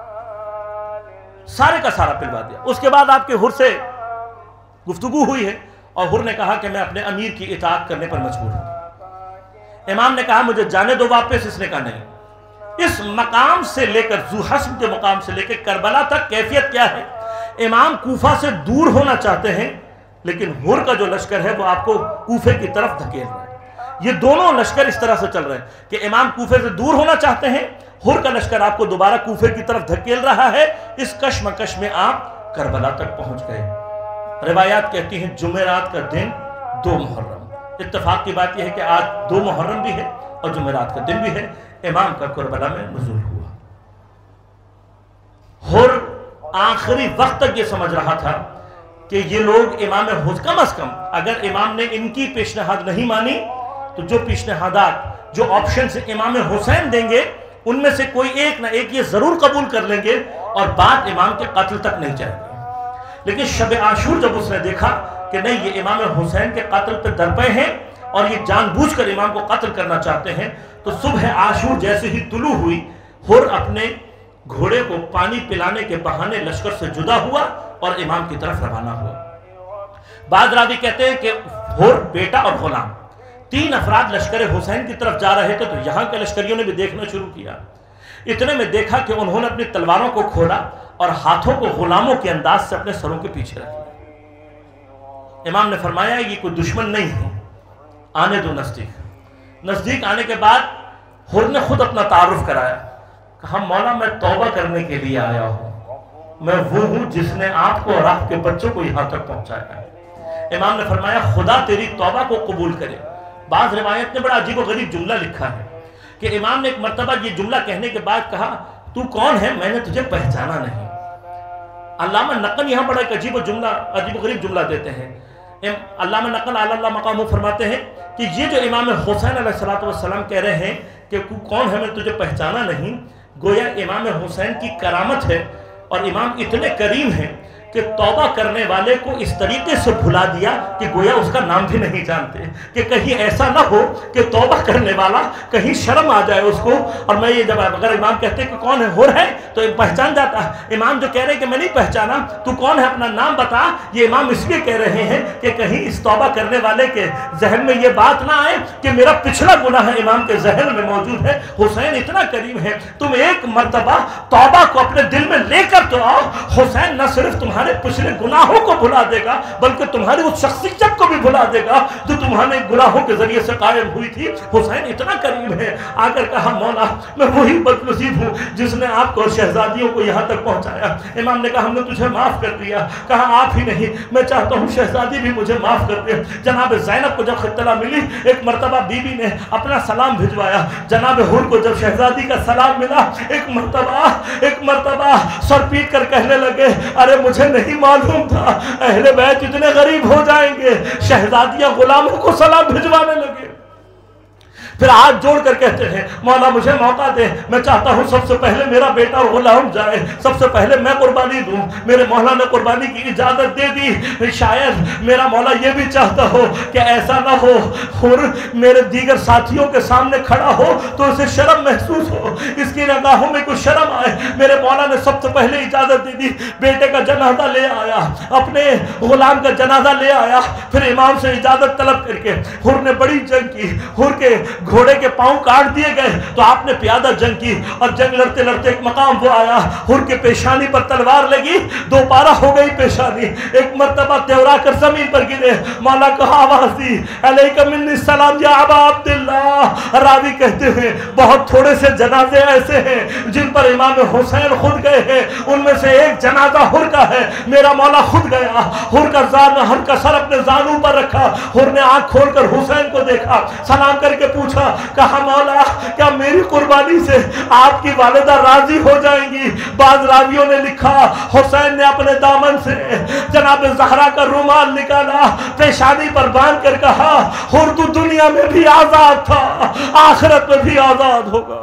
سارے کا سارا پلوا دیا. اس کے بعد آپ کے حر سے گفتگو ہوئی ہے اور حر نے کہا کہ میں اپنے امیر کی اطاعت کرنے پر مجبور ہوں. امام نے کہا مجھے جانے دو واپس. اس نے کہا نہیں. اس مقام سے لے کر ذو حسم کے مقام سے لے کے کربلا تک کیفیت کیا ہے, امام کوفہ سے دور ہونا چاہتے ہیں لیکن حر کا جو لشکر ہے وہ آپ کو کوفے کی طرف دھکیل رہا ہے. یہ دونوں لشکر اس طرح سے چل رہے ہیں کہ امام کوفے سے دور ہونا چاہتے ہیں, حر کا لشکر آپ کو دوبارہ کوفے کی طرف دھکیل رہا ہے. اس کشمکش میں آپ کربلا تک پہنچ گئے. روایات کہتی ہیں جمعرات کا دن دو محرم. اتفاق کی بات یہ ہے کہ آج دو محرم بھی ہے اور جمعرات کا دن بھی ہے. امام کا کربلا میں نزول ہوا. حر آخری وقت تک یہ سمجھ رہا تھا کہ یہ لوگ امام حسین, کم از کم اگر امام نے ان کی پیشنہاد نہیں مانی تو جو پیشنہادات, جو آپشنز امام حسین دیں گے ان میں سے کوئی ایک نہ ایک یہ ضرور قبول کر لیں گے اور بات امام کے قتل تک نہیں جائے گی. لیکن شب عاشور جب اس نے دیکھا کہ نہیں یہ امام حسین کے قتل پہ درپے ہیں اور یہ جان بوجھ کر امام کو قتل کرنا چاہتے ہیں, تو صبح عاشور جیسے ہی طلوع ہوئی, حر اپنے گھوڑے کو پانی پلانے کے بہانے لشکر سے جدا ہوا اور امام کی طرف روانہ ہوا. بعض راوی کہتے ہیں کہ حر, بیٹا اور غلام, تین افراد لشکر حسین کی طرف جا رہے تھے تو یہاں کے لشکریوں نے بھی دیکھنا شروع کیا. اتنے میں دیکھا کہ انہوں نے اپنی تلواروں کو کھولا اور ہاتھوں کو غلاموں کے انداز سے اپنے سروں کے پیچھے رکھ لیا. امام نے فرمایا یہ کوئی دشمن نہیں ہے, آنے دو نزدیک. نزدیک آنے کے بعد حر نے خود اپنا تعارف کرایا, کہا مولا میں توبہ کرنے کے لیے آیا ہوں, میں وہ ہوں جس نے آپ کو اور آپ کے بچوں کو یہاں تک پہنچایا ہے. امام نے فرمایا خدا تیری توبہ کو قبول کرے. بعض روایت نے بڑا عجیب و غریب جملہ لکھا ہے کہ امام نے ایک مرتبہ یہ جملہ کہنے کے بعد کہا تو کون ہے, میں نے تجھے پہچانا نہیں. علامہ نقل یہاں بڑا ایک عجیب و جملہ عجیب و غریب جملہ دیتے ہیں. علامہ نقل علی اللہ مقامہ فرماتے ہیں کہ یہ جو امام حسین علیہ السلام کہہ رہے ہیں کہ کون ہے, میں تجھے پہچانا نہیں, گویا امام حسین کی کرامت ہے اور امام اتنے کریم ہیں کہ توبہ کرنے والے کو اس طریقے سے بھلا دیا کہ گویا اس کا نام بھی نہیں جانتے، کہ کہیں ایسا نہ ہو کہ توبہ کرنے والا کہیں شرم آ جائے اس کو۔ اور میں یہ جب اگر امام کہتے کہ کون ہے ہور ہے تو پہچان جاتا ہے، امام جو کہہ رہے کہ میں نہیں پہچانا تو کون ہے اپنا نام بتا، یہ امام اس لیے کہہ رہے ہیں کہ کہیں اس توبہ کرنے والے کے ذہن میں یہ بات نہ آئے کہ میرا پچھلا گناہ امام کے ذہن میں موجود ہے۔ حسین اتنا کریم ہے، تم ایک مرتبہ توبہ کو اپنے دل میں لے کر تو آؤ، حسین نہ صرف تمہارے پچھلے گناہوں کو بھلا دے گا بلکہ تمہاری اس شخصیت کو بھی بھلا دے گا جو تمہارے گناہوں کے ذریعے سے قائم ہوئی تھی۔ حسین اتنا کریم ہے، آ کر کہا مولا میں وہی بدنصیب ہوں جس نے آپ کو اور شہزادیوں کو یہاں تک پہنچایا۔ امام نے کہا ہم نے تجھے معاف کر دیا، کہا آپ ہی نہیں میں چاہتا ہوں شہزادی بھی مجھے معاف کر دے۔ جناب زینب کو جب اطلاع ملی، ایک مرتبہ بی بی نے اپنا سلام بھجوایا، جناب حور کو جب شہزادی کا سلام ملا ایک مرتبہ ایک مرتبہ سر پیٹ کر کہنے لگے ارے مجھے نہیں معلوم تھا اہل بیت اتنے غریب ہو جائیں گے۔ شہزادیاں غلاموں کو سلام بھجوانے لگے، پھر ہاتھ جوڑ کر کہتے ہیں مولا مجھے موقع دے، میں چاہتا ہوں سب سے پہلے میرا بیٹا اور غلام جائے، سب سے پہلے میں قربانی دوں۔ میرے مولا نے قربانی کی اجازت دے دی۔ شاید میرا مولا یہ بھی چاہتا ہو کہ ایسا نہ ہو حر میرے دیگر ساتھیوں کے سامنے کھڑا ہو تو اسے شرم محسوس ہو، اس کی نگاہوں میں کوئی شرم آئے۔ میرے مولا نے سب سے پہلے اجازت دے دی، بیٹے کا جنازہ لے آیا، اپنے غلام کا جنازہ لے آیا، پھر امام سے اجازت طلب کر کے حر نے بڑی جنگ کی، حر کے گھوڑے کے پاؤں کاٹ دیے گئے تو آپ نے پیادہ جنگ کی، اور جنگ لڑتے لڑتے ایک مقام وہ آیا حر کے پیشانی پر تلوار لگی، دو پارہ ہو گئی پیشانی، ایک مرتبہ تیورا کر زمین پر گرے۔ مولا کو آواز دی علیک منی السلام یا ابا عبداللہ۔ راوی کہتے ہیں بہت تھوڑے سے جنازے ایسے ہیں جن پر امام حسین خود گئے ہیں، ان میں سے ایک جنازہ حر کا ہے۔ میرا مولا خود گیا، حر کا زان حر کا سر اپنے زانوں پر رکھا، حر نے آنکھ کھول کر حسین کو دیکھا، سلام کر کے پوچھا، کہا مولا کیا میری قربانی سے آپ کی والدہ راضی ہو جائیں گی؟ بعض راویوں نے لکھا حسین نے اپنے دامن سے جناب زہرا کا رومال نکالا، پیشانی پر باندھ کر کہا حر تو دنیا میں بھی آزاد تھا آخرت میں بھی آزاد ہوگا۔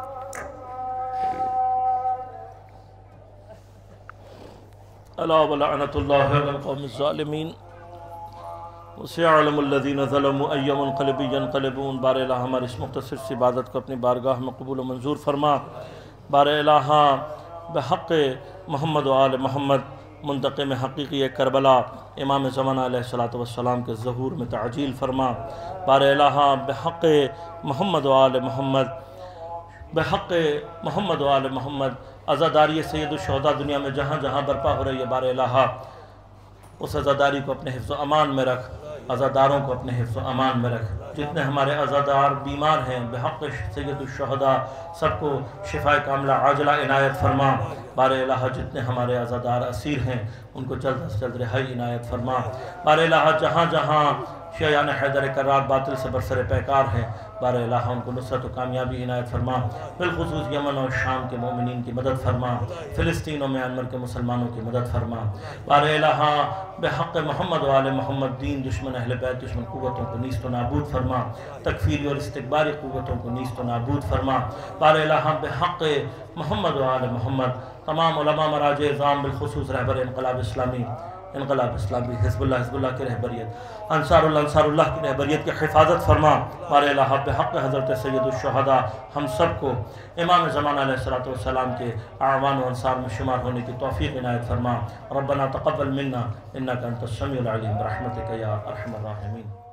الا ولعنت اللہ علی القوم الظالمین وسيعلم الذين ظلموا أي منقلب ينقلبون۔ بار الہ ہماری اس مختصر سی عبادت کو اپنی بارگاہ میں قبول و منظور فرما۔ بار الہ بحق محمد و آل محمد منتقم حقیقی کربلا امام زمانہ علیہ السلام کے ظہور میں تعجیل فرما۔ بار الہ بحق محمد و آل محمد بحق محمد و آل محمد عزاداری سید الشہداء دنیا میں جہاں جہاں برپا ہو رہی ہے، بار الہ اس عزاداری کو اپنے حفظ و امان میں رکھ، عزاداروں کو اپنے حفظ و امان میں رکھ۔ جتنے ہمارے عزادار بیمار ہیں بحق سید الشہداء سب کو شفاء کاملہ عاجلہ عنایت فرما۔ بار الہ جتنے ہمارے عزادار اسیر ہیں ان کو جلد از جلد رہائی عنایت فرما۔ بار الہ جہاں جہاں شیعان حیدر کرار باطل سے برسر پیکار ہیں، بار الہ ان کو نصرت و کامیابی عنایت فرما۔ بالخصوص یمن اور شام کے مومنین کی مدد فرما، فلسطین و میانمار کے مسلمانوں کی مدد فرما۔ بار الہ بحق محمد و آل محمد دین دشمن اہل بیت دشمن قوتوں کو نیست و نابود فرما، تکفیری اور استکباری قوتوں کو نیست و نابود فرما۔ بار الہ بحق محمد و آل محمد تمام علماء مراجع اعظام بالخصوص رہبر انقلاب اسلامی انقلاب اسلامی حزب اللہ حزب اللہ کی رہبریت انصار اللہ انصار اللہ کی رہبریت کی حفاظت فرما۔ بار الہ بحق حضرت سید الشہداء ہم سب کو امام زمانہ علیہ السلام کے اعوان و انصار میں شمار ہونے کی توفیق عنایت فرما۔ ربنا تقبل منا انک انت السمیع العلیم برحمتک یا ارحم الراحمین۔